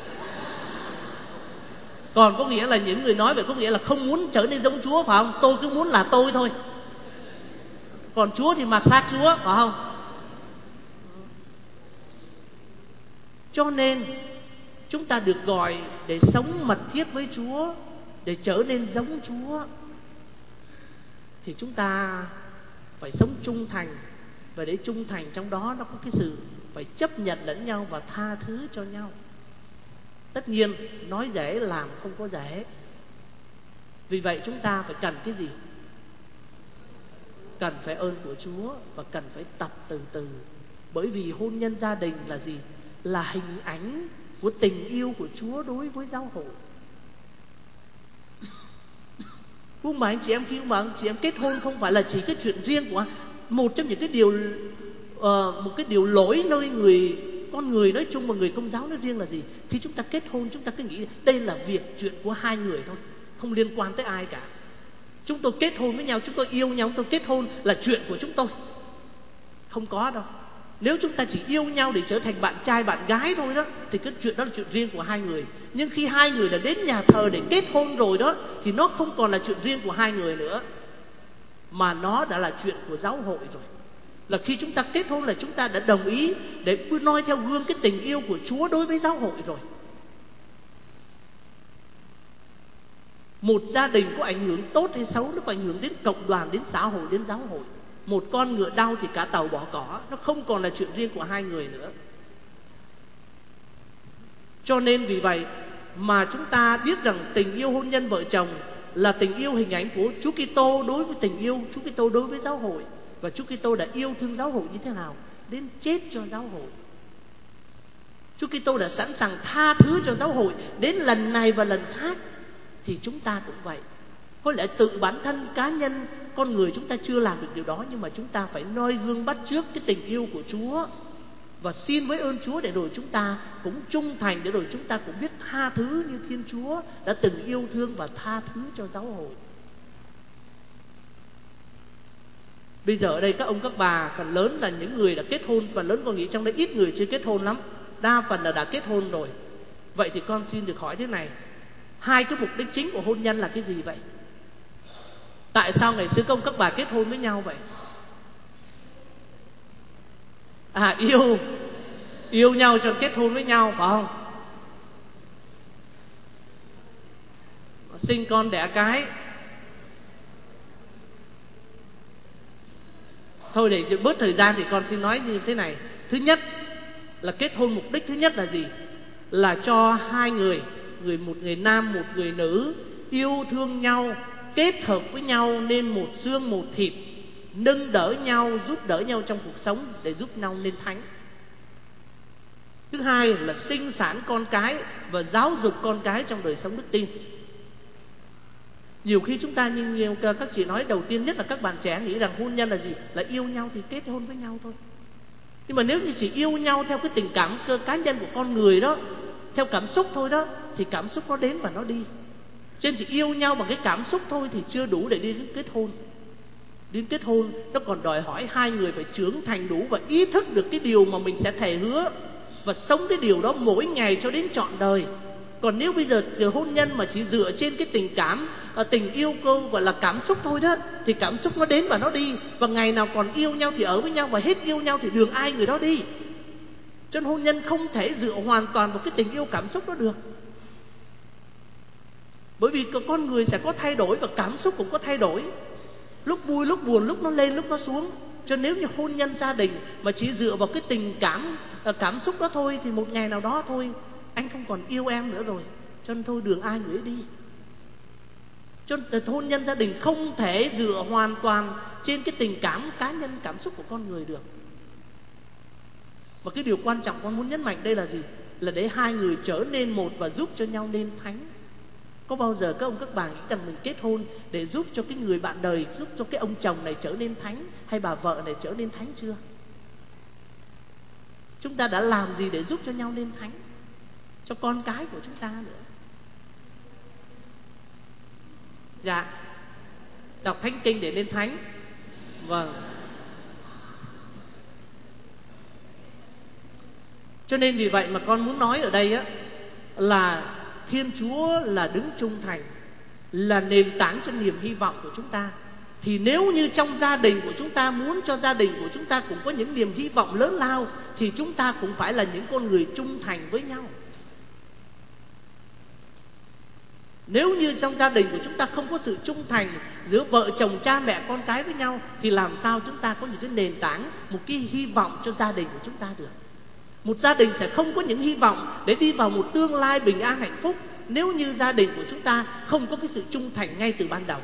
A: Còn có nghĩa là những người nói vậy có nghĩa là không muốn trở nên giống Chúa, phải không? Tôi cứ muốn là tôi thôi. Còn Chúa thì mặc xác Chúa, phải không? Cho nên chúng ta được gọi để sống mật thiết với Chúa, để trở nên giống Chúa, thì chúng ta phải sống trung thành. Và để trung thành trong đó nó có cái sự phải chấp nhận lẫn nhau và tha thứ cho nhau. Tất nhiên nói dễ làm không có dễ. Vì vậy chúng ta phải cần cái gì? Cần phải ơn của Chúa và cần phải tập từ từ. Bởi vì hôn nhân gia đình là gì? Là hình ảnh của tình yêu của Chúa đối với giáo hội. Mà anh chị em, khi mà anh chị em kết hôn không phải là chỉ cái chuyện riêng của một trong những cái điều một cái điều lỗi nơi con người nói chung và người Công giáo nói riêng là gì? Khi chúng ta kết hôn chúng ta cứ nghĩ đây là chuyện của hai người thôi, không liên quan tới ai cả. Chúng tôi kết hôn với nhau, chúng tôi yêu nhau, chúng tôi kết hôn là chuyện của chúng tôi. Không có đâu. Nếu chúng ta chỉ yêu nhau để trở thành bạn trai bạn gái thôi đó, thì cái chuyện đó là chuyện riêng của hai người. Nhưng khi hai người đã đến nhà thờ để kết hôn rồi đó, thì nó không còn là chuyện riêng của hai người nữa, mà nó đã là chuyện của giáo hội rồi. Là khi chúng ta kết hôn là chúng ta đã đồng ý để noi theo gương cái tình yêu của Chúa đối với giáo hội rồi. Một gia đình có ảnh hưởng tốt hay xấu, nó có ảnh hưởng đến cộng đoàn, đến xã hội, đến giáo hội. Một con ngựa đau thì cả tàu bỏ cỏ. Nó không còn là chuyện riêng của hai người nữa. Cho nên vì vậy mà chúng ta biết rằng tình yêu hôn nhân vợ chồng là tình yêu hình ảnh của Chúa Kitô đối với tình yêu Chúa Kitô đối với giáo hội. Và Chúa Kitô đã yêu thương giáo hội như thế nào? Đến chết cho giáo hội. Chúa Kitô đã sẵn sàng tha thứ cho giáo hội đến lần này và lần khác. Thì chúng ta cũng vậy. Có lẽ tự bản thân cá nhân con người chúng ta chưa làm được điều đó, nhưng mà chúng ta phải noi gương bắt chước cái tình yêu của Chúa và xin với ơn Chúa để rồi chúng ta cũng trung thành, để rồi chúng ta cũng biết tha thứ như Thiên Chúa đã từng yêu thương và tha thứ cho giáo hội. Bây giờ ở đây các ông các bà phần lớn là những người đã kết hôn, phần lớn con nghĩ trong đây ít người chưa kết hôn lắm, đa phần là đã kết hôn rồi. Vậy thì con xin được hỏi thế này, hai cái mục đích chính của hôn nhân là cái gì vậy? Tại sao ngày xưa công các bà kết hôn với nhau vậy? Yêu nhau cho kết hôn với nhau, phải không? Sinh con đẻ cái. Thôi để bớt thời gian thì con xin nói như thế này. Thứ nhất là kết hôn, mục đích thứ nhất là gì? là cho hai người, một người nam, một người nữ yêu thương nhau, kết hợp với nhau nên một xương một thịt, nâng đỡ nhau, giúp đỡ nhau trong cuộc sống để giúp nhau nên thánh. Thứ hai là sinh sản con cái và giáo dục con cái trong đời sống đức tin. Nhiều khi chúng ta như các chị nói, đầu tiên nhất là các bạn trẻ nghĩ rằng hôn nhân là gì? Là yêu nhau thì kết hôn với nhau thôi. Nhưng mà nếu như chỉ yêu nhau theo cái tình cảm cá nhân của con người đó, theo cảm xúc thôi đó, thì cảm xúc nó đến và nó đi. Cho nên chỉ yêu nhau bằng cái cảm xúc thôi thì chưa đủ để đi đến kết hôn. Đến kết hôn nó còn đòi hỏi hai người phải trưởng thành đủ và ý thức được cái điều mà mình sẽ thề hứa và sống cái điều đó mỗi ngày cho đến trọn đời. Còn nếu bây giờ hôn nhân mà chỉ dựa trên cái tình cảm, tình yêu cô gọi là cảm xúc thôi đó, thì cảm xúc nó đến và nó đi, và ngày nào còn yêu nhau thì ở với nhau, và hết yêu nhau thì đường ai người đó đi. Cho nên hôn nhân không thể dựa hoàn toàn vào cái tình yêu cảm xúc đó được. Bởi vì con người sẽ có thay đổi và cảm xúc cũng có thay đổi, lúc vui lúc buồn, lúc nó lên lúc nó xuống. Cho nếu như hôn nhân gia đình mà chỉ dựa vào cái tình cảm xúc đó thôi, thì một ngày nào đó thôi anh không còn yêu em nữa rồi, cho nên thôi đường ai người ấy đi. Cho nên hôn nhân gia đình không thể dựa hoàn toàn trên cái tình cảm cá nhân, cảm xúc của con người được. Và cái điều quan trọng con muốn nhấn mạnh đây là gì? Là để hai người trở nên một và giúp cho nhau nên thánh. Có bao giờ các ông các bà nghĩ rằng mình kết hôn để giúp cho cái người bạn đời, giúp cho cái ông chồng này trở nên thánh, hay bà vợ này trở nên thánh chưa? Chúng ta đã làm gì để giúp cho nhau nên thánh, cho con cái của chúng ta nữa? Dạ, đọc thánh kinh để nên thánh. Vâng. Cho nên vì vậy mà con muốn nói ở đây á, là Thiên Chúa là đứng trung thành, là nền tảng cho niềm hy vọng của chúng ta. Thì nếu như trong gia đình của chúng ta muốn cho gia đình của chúng ta cũng có những niềm hy vọng lớn lao, thì chúng ta cũng phải là những con người trung thành với nhau. Nếu như trong gia đình của chúng ta không có sự trung thành giữa vợ chồng, cha mẹ, con cái với nhau, thì làm sao chúng ta có những cái nền tảng, một cái hy vọng cho gia đình của chúng ta được? Một gia đình sẽ không có những hy vọng để đi vào một tương lai bình an hạnh phúc nếu như gia đình của chúng ta không có cái sự trung thành ngay từ ban đầu.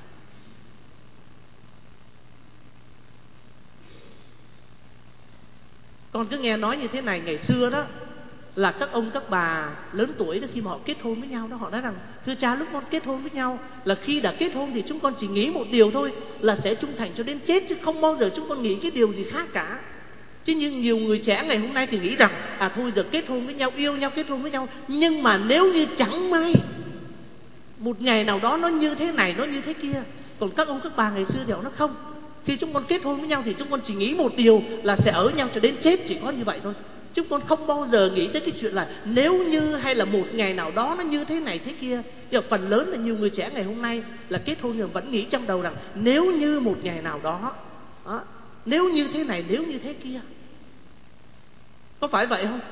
A: Con cứ nghe nói như thế này, ngày xưa đó là các ông các bà lớn tuổi đó, khi mà họ kết hôn với nhau đó, họ nói rằng thưa cha, lúc con kết hôn với nhau là khi đã kết hôn thì chúng con chỉ nghĩ một điều thôi, là sẽ trung thành cho đến chết, chứ không bao giờ chúng con nghĩ cái điều gì khác cả. Chứ nhưng nhiều người trẻ ngày hôm nay thì nghĩ rằng thôi giờ kết hôn với nhau, yêu nhau, kết hôn với nhau, nhưng mà nếu như chẳng may một ngày nào đó nó như thế này, nó như thế kia. Còn các ông các bà ngày xưa thì họ nói không, khi chúng con kết hôn với nhau thì chúng con chỉ nghĩ một điều là sẽ ở nhau cho đến chết, chỉ có như vậy thôi. Chúng con không bao giờ nghĩ tới cái chuyện là nếu như hay là một ngày nào đó nó như thế này thế kia. Thì phần lớn là nhiều người trẻ ngày hôm nay là kết hôn nhưng vẫn nghĩ trong đầu rằng nếu như một ngày nào đó, nếu như thế này, nếu như thế kia. Có phải vậy không?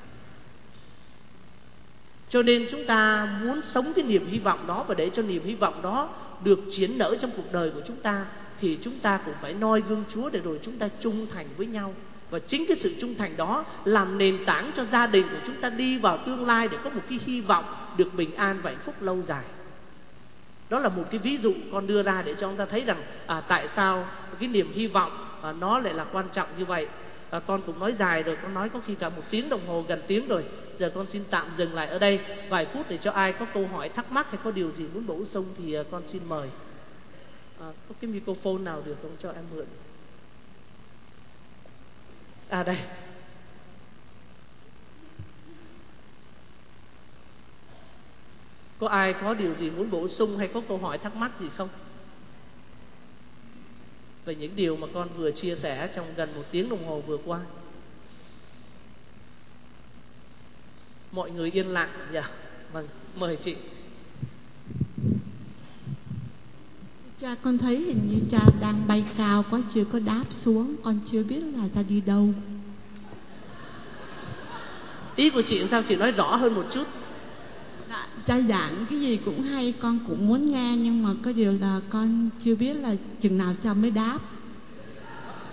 A: Cho nên chúng ta muốn sống cái niềm hy vọng đó, và để cho niềm hy vọng đó được triển nở trong cuộc đời của chúng ta, thì chúng ta cũng phải noi gương Chúa để rồi chúng ta trung thành với nhau. Và chính cái sự trung thành đó làm nền tảng cho gia đình của chúng ta đi vào tương lai để có một cái hy vọng được bình an và hạnh phúc lâu dài. Đó là một cái ví dụ con đưa ra để cho chúng ta thấy rằng tại sao cái niềm hy vọng nó lại là quan trọng như vậy. Con cũng nói dài rồi, con nói có khi cả 1 tiếng đồng hồ, gần tiếng rồi. Giờ con xin tạm dừng lại ở đây vài phút để cho ai có câu hỏi thắc mắc hay có điều gì muốn bổ sung thì con xin mời. Có cái microphone nào được không, cho em mượn? Đây. Có ai có điều gì muốn bổ sung hay có câu hỏi thắc mắc gì không? Về những điều mà con vừa chia sẻ trong gần 1 tiếng đồng hồ vừa qua. Mọi người yên lặng. Dạ, vâng, mời chị.
B: Cha, con thấy hình như cha đang bay cao quá, chưa có đáp xuống. Con chưa biết là cha đi đâu.
A: Ý của chị sao chị nói rõ hơn một chút?
B: Cha giảng cái gì cũng hay, con cũng muốn nghe, nhưng mà có điều là con chưa biết là chừng nào cha mới đáp.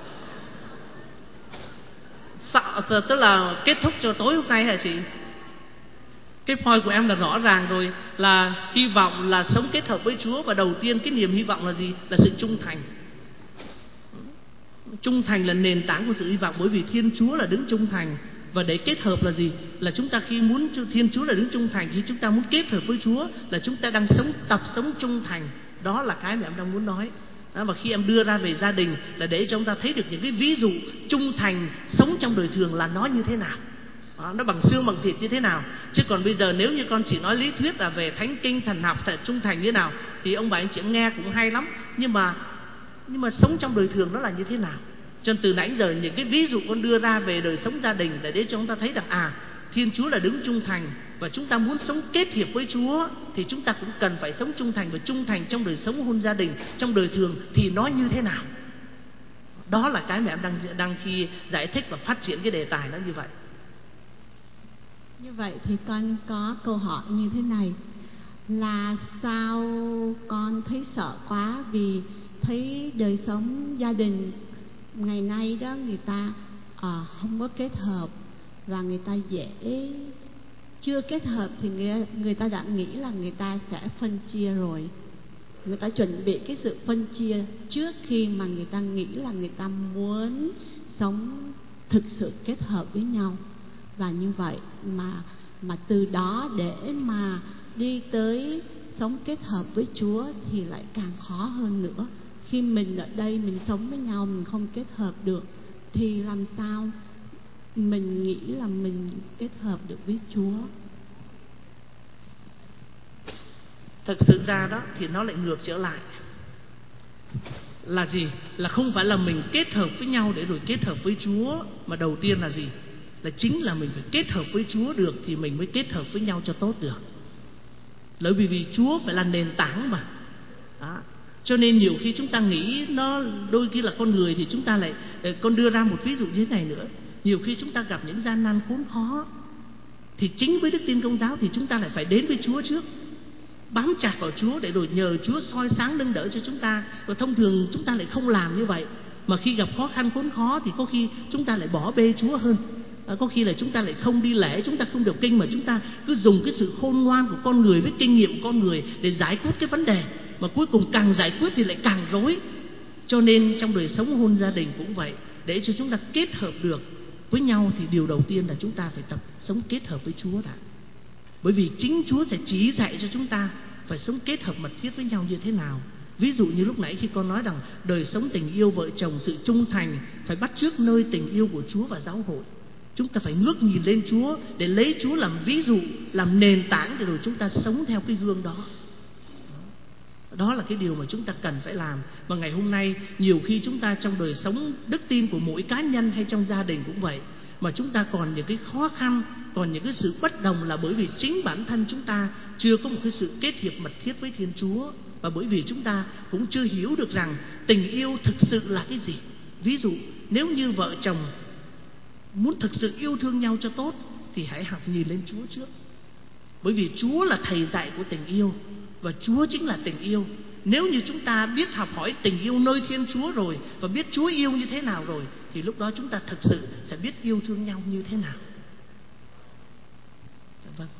A: Tức là kết thúc cho tối hôm nay hả chị? Cái point của em là rõ ràng rồi, là hy vọng là sống kết hợp với Chúa. Và đầu tiên cái niềm hy vọng là gì? Là sự trung thành. Trung thành là nền tảng của sự hy vọng, bởi vì Thiên Chúa là đứng trung thành. Và để kết hợp là gì? Là chúng ta khi muốn Thiên Chúa là đứng trung thành, khi chúng ta muốn kết hợp với Chúa là chúng ta đang tập sống trung thành. Đó là cái mà em đang muốn nói. Và khi em đưa ra về gia đình là để cho chúng ta thấy được những cái ví dụ trung thành sống trong đời thường là nó như thế nào. Nó bằng xương bằng thịt như thế nào. Chứ còn bây giờ nếu như con chỉ nói lý thuyết là về thánh kinh, thần học, trung thành như thế nào, thì ông bà anh chị em nghe cũng hay lắm, nhưng mà sống trong đời thường nó là như thế nào. Cho nên từ nãy giờ những cái ví dụ con đưa ra về đời sống gia đình để cho chúng ta thấy rằng Thiên Chúa là đứng trung thành, và chúng ta muốn sống kết hiệp với Chúa thì chúng ta cũng cần phải sống trung thành. Và trung thành trong đời sống hôn gia đình, trong đời thường thì nó như thế nào. Đó là cái mà em đang khi giải thích và phát triển cái đề tài nó như vậy.
B: Như vậy thì con có câu hỏi như thế này, là sao con thấy sợ quá, vì thấy đời sống gia đình ngày nay đó người ta không có kết hợp, và người ta dễ chưa kết hợp thì người ta đã nghĩ là người ta sẽ phân chia rồi. Người ta chuẩn bị cái sự phân chia trước khi mà người ta nghĩ là người ta muốn sống thực sự kết hợp với nhau. Và như vậy mà từ đó để mà đi tới sống kết hợp với Chúa thì lại càng khó hơn nữa. Khi mình ở đây mình sống với nhau mình không kết hợp được thì làm sao mình nghĩ là mình kết hợp được với Chúa?
A: Thực sự ra đó thì nó lại ngược trở lại. Là gì? Là không phải là mình kết hợp với nhau để rồi kết hợp với Chúa, mà đầu tiên là gì? Là chính là mình phải kết hợp với Chúa được thì mình mới kết hợp với nhau cho tốt được. Bởi vì Chúa phải là nền tảng mà. Đó. Cho nên nhiều khi chúng ta nghĩ nó đôi khi là con người thì chúng ta lại, con đưa ra một ví dụ như thế này nữa. Nhiều khi chúng ta gặp những gian nan khốn khó thì chính với đức tin Công giáo thì chúng ta lại phải đến với Chúa trước, bám chặt vào Chúa để rồi nhờ Chúa soi sáng nâng đỡ cho chúng ta. Và thông thường chúng ta lại không làm như vậy, mà khi gặp khó khăn khốn khó thì có khi chúng ta lại bỏ bê Chúa hơn. Có khi là chúng ta lại không đi lễ, chúng ta không đọc kinh, mà chúng ta cứ dùng cái sự khôn ngoan của con người với kinh nghiệm của con người để giải quyết cái vấn đề, mà cuối cùng càng giải quyết thì lại càng rối. Cho nên trong đời sống hôn gia đình cũng vậy, để cho chúng ta kết hợp được với nhau thì điều đầu tiên là chúng ta phải tập sống kết hợp với Chúa đã. Bởi vì chính Chúa sẽ chỉ dạy cho chúng ta phải sống kết hợp mật thiết với nhau như thế nào. Ví dụ như lúc nãy khi con nói rằng đời sống tình yêu vợ chồng, sự trung thành phải bắt chước nơi tình yêu của Chúa và giáo hội. Chúng ta phải ngước nhìn lên Chúa để lấy Chúa làm ví dụ, làm nền tảng để rồi chúng ta sống theo cái gương đó. Đó là cái điều mà chúng ta cần phải làm. Mà ngày hôm nay nhiều khi chúng ta trong đời sống đức tin của mỗi cá nhân hay trong gia đình cũng vậy, mà chúng ta còn những cái khó khăn, còn những cái sự bất đồng là bởi vì chính bản thân chúng ta chưa có một cái sự kết hiệp mật thiết với Thiên Chúa. Và bởi vì chúng ta cũng chưa hiểu được rằng tình yêu thực sự là cái gì. Ví dụ nếu như vợ chồng muốn thực sự yêu thương nhau cho tốt thì hãy học nhìn lên Chúa trước. Bởi vì Chúa là thầy dạy của tình yêu, và Chúa chính là tình yêu. Nếu như chúng ta biết học hỏi tình yêu nơi Thiên Chúa rồi, và biết Chúa yêu như thế nào rồi, thì lúc đó chúng ta thực sự sẽ biết yêu thương nhau như thế nào. Dạ vâng.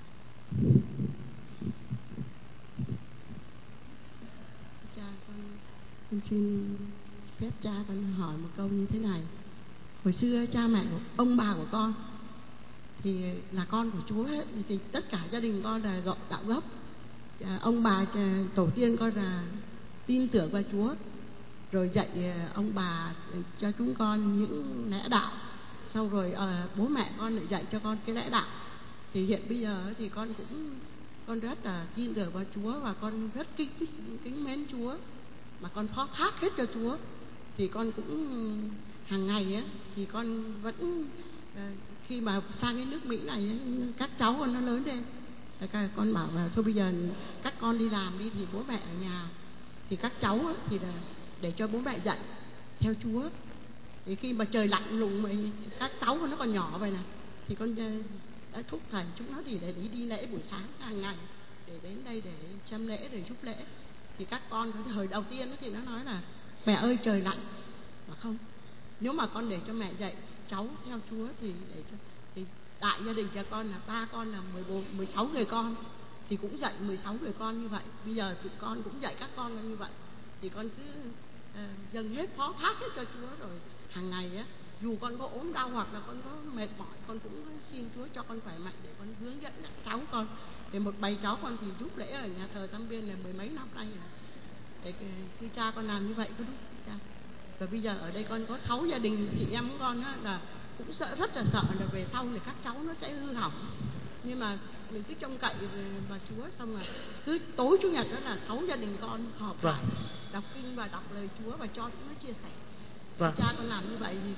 B: Cha, con xin phép cha con hỏi một câu như thế này. Hồi xưa cha mẹ của ông bà của con thì là con của Chúa hết, thì tất cả gia đình con là đạo gốc. Ông bà tổ tiên con là tin tưởng vào Chúa, rồi dạy ông bà cho chúng con những lẽ đạo, xong rồi bố mẹ con lại dạy cho con cái lẽ đạo. Thì hiện bây giờ thì con rất là tin tưởng vào Chúa, và con rất kính mến Chúa, mà con phó thác hết cho Chúa. Thì con cũng hàng ngày á thì con vẫn khi mà sang cái nước Mỹ này ấy, các cháu con nó lớn lên, con bảo là thôi bây giờ các con đi làm đi, thì bố mẹ ở nhà, thì các cháu ấy, thì là để cho bố mẹ dạy theo Chúa. Thì khi mà trời lạnh lùng mà các cháu nó còn nhỏ vậy này, thì con đã thúc thầy chúng nó để đi lễ buổi sáng hàng ngày, để đến đây để xem lễ để giúp lễ. Thì các con thời đầu tiên thì nó nói là mẹ ơi trời lạnh, mà không, nếu mà con để cho mẹ dạy cháu theo Chúa thì để cho thì đại gia đình nhà con là ba con là 16 người con, thì cũng dạy 16 người con như vậy. Bây giờ tụi con cũng dạy các con như vậy, thì con cứ dâng hết, phó thác hết cho Chúa. Rồi hàng ngày á, dù con có ốm đau hoặc là con có mệt mỏi, con cũng xin Chúa cho con khỏe mạnh để con hướng dẫn các cháu con. Thì một bầy cháu con thì giúp lễ ở nhà thờ Tam Biên là 10 mấy năm nay rồi. Để thưa cha, con làm như vậy có đúng không cha? Và bây giờ ở đây con có 6 gia đình chị em của con á, là cũng rất là sợ là về sau này các cháu nó sẽ hư hỏng. Nhưng mà mình cứ trông cậy vào Chúa, xong rồi cứ tối chủ nhật đó là 6 gia đình con họp lại đọc kinh và đọc lời Chúa và cho chúng nó chia sẻ. Cha con làm như vậy thì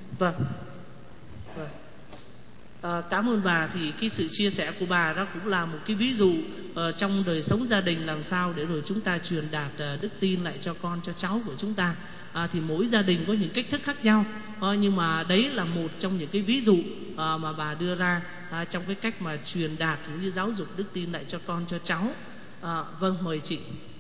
A: cảm ơn bà. Thì cái sự chia sẻ của bà đó cũng là một cái ví dụ trong đời sống gia đình, làm sao để rồi chúng ta truyền đạt đức tin lại cho con, cho cháu của chúng ta. Thì mỗi gia đình có những cách thức khác nhau, nhưng mà đấy là một trong những cái ví dụ mà bà đưa ra trong cái cách mà truyền đạt cũng như giáo dục đức tin lại cho con, cho cháu. Vâng, mời chị.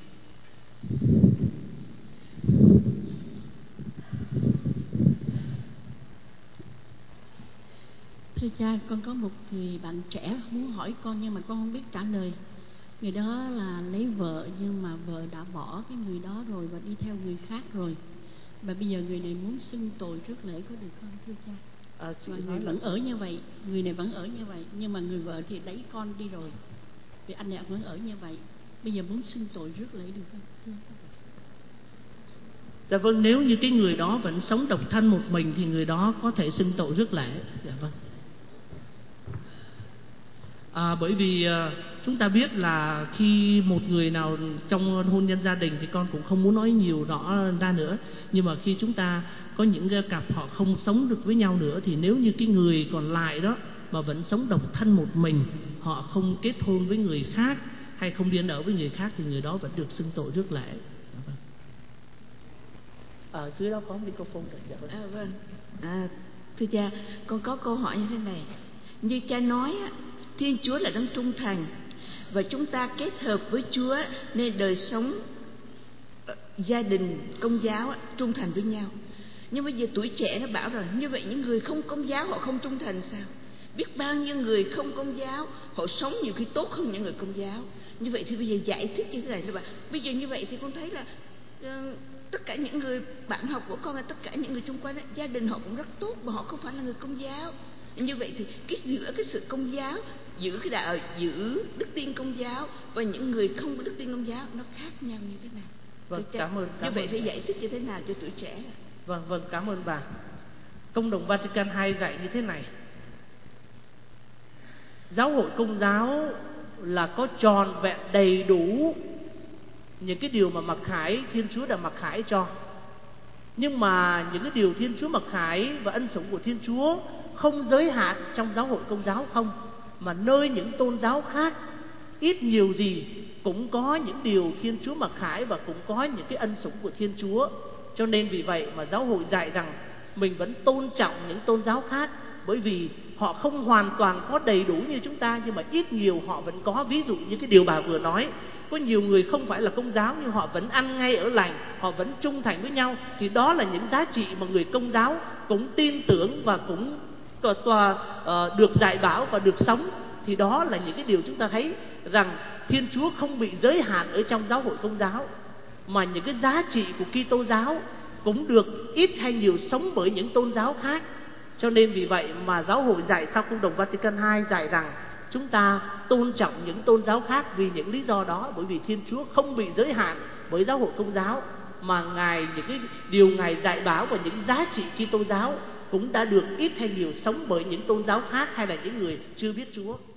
C: Thưa cha, con có một người bạn trẻ muốn hỏi con nhưng mà con không biết trả lời. Người đó là lấy vợ nhưng mà vợ đã bỏ cái người đó rồi và đi theo người khác rồi. Và bây giờ người này muốn xưng tội rước lễ, có được không thưa cha? Và người vẫn ở như vậy, người này vẫn ở như vậy, nhưng mà người vợ thì lấy con đi rồi. Vì anh này vẫn ở như vậy, bây giờ muốn xưng tội rước lễ được không thưa?
A: Dạ vâng, nếu như cái người đó vẫn sống độc thân một mình thì người đó có thể xưng tội rước lễ. Dạ vâng. Bởi vì chúng ta biết là khi một người nào trong hôn nhân gia đình thì con cũng không muốn nói nhiều rõ ra nữa, nhưng mà khi chúng ta có những cặp họ không sống được với nhau nữa, thì nếu như cái người còn lại đó mà vẫn sống độc thân một mình, họ không kết hôn với người khác hay không đi ăn ở với người khác, thì người đó vẫn được xưng tội rước lễ. Ở dưới đó có microphone rồi. Dạ vâng.
D: Vâng. Thưa cha, con có câu hỏi như thế này. Như cha nói, Thiên Chúa là đấng trung thành, và chúng ta kết hợp với Chúa nên đời sống gia đình Công giáo trung thành với nhau. Nhưng bây giờ tuổi trẻ nó bảo rồi, như vậy những người không Công giáo họ không trung thành sao? Biết bao nhiêu người không Công giáo họ sống nhiều khi tốt hơn những người Công giáo. Như vậy thì bây giờ giải thích như thế này. Bây giờ như vậy thì con thấy là tất cả những người bạn học của con, tất cả những người xung quanh, gia đình họ cũng rất tốt mà họ không phải là người Công giáo. Như vậy thì giữa cái sự Công giáo, giữ đức tin Công giáo và những người không có đức tin Công giáo nó khác nhau như thế nào?
A: Vâng, cảm ơn.
D: Như vậy phải giải thích như thế nào cho tuổi trẻ?
A: Vâng, cảm ơn bà. Công đồng Vatican II dạy như thế này: giáo hội Công giáo là có tròn vẹn đầy đủ những cái điều mà mặc khải Thiên Chúa đã mặc khải cho. Nhưng mà những cái điều Thiên Chúa mặc khải và ân sủng của Thiên Chúa không giới hạn trong giáo hội Công giáo không, mà nơi những tôn giáo khác ít nhiều gì cũng có những điều Thiên Chúa mặc khải và cũng có những cái ân sủng của Thiên Chúa. Cho nên vì vậy mà giáo hội dạy rằng mình vẫn tôn trọng những tôn giáo khác, bởi vì họ không hoàn toàn có đầy đủ như chúng ta, nhưng mà ít nhiều họ vẫn có. Ví dụ như cái điều bà vừa nói, có nhiều người không phải là Công giáo nhưng họ vẫn ăn ngay ở lành, họ vẫn trung thành với nhau. Thì đó là những giá trị mà người Công giáo cũng tin tưởng và cũng được dạy bảo và được sống. Thì đó là những cái điều chúng ta thấy rằng Thiên Chúa không bị giới hạn ở trong giáo hội Công giáo, mà những cái giá trị của Kitô giáo cũng được ít hay nhiều sống bởi những tôn giáo khác. Cho nên vì vậy mà giáo hội dạy sau Công đồng Vatican II dạy rằng chúng ta tôn trọng những tôn giáo khác vì những lý do đó, bởi vì Thiên Chúa không bị giới hạn bởi giáo hội Công giáo, mà Ngài những cái điều Ngài dạy bảo và những giá trị Kitô giáo cũng đã được ít hay nhiều sống bởi những tôn giáo khác hay là những người chưa biết Chúa.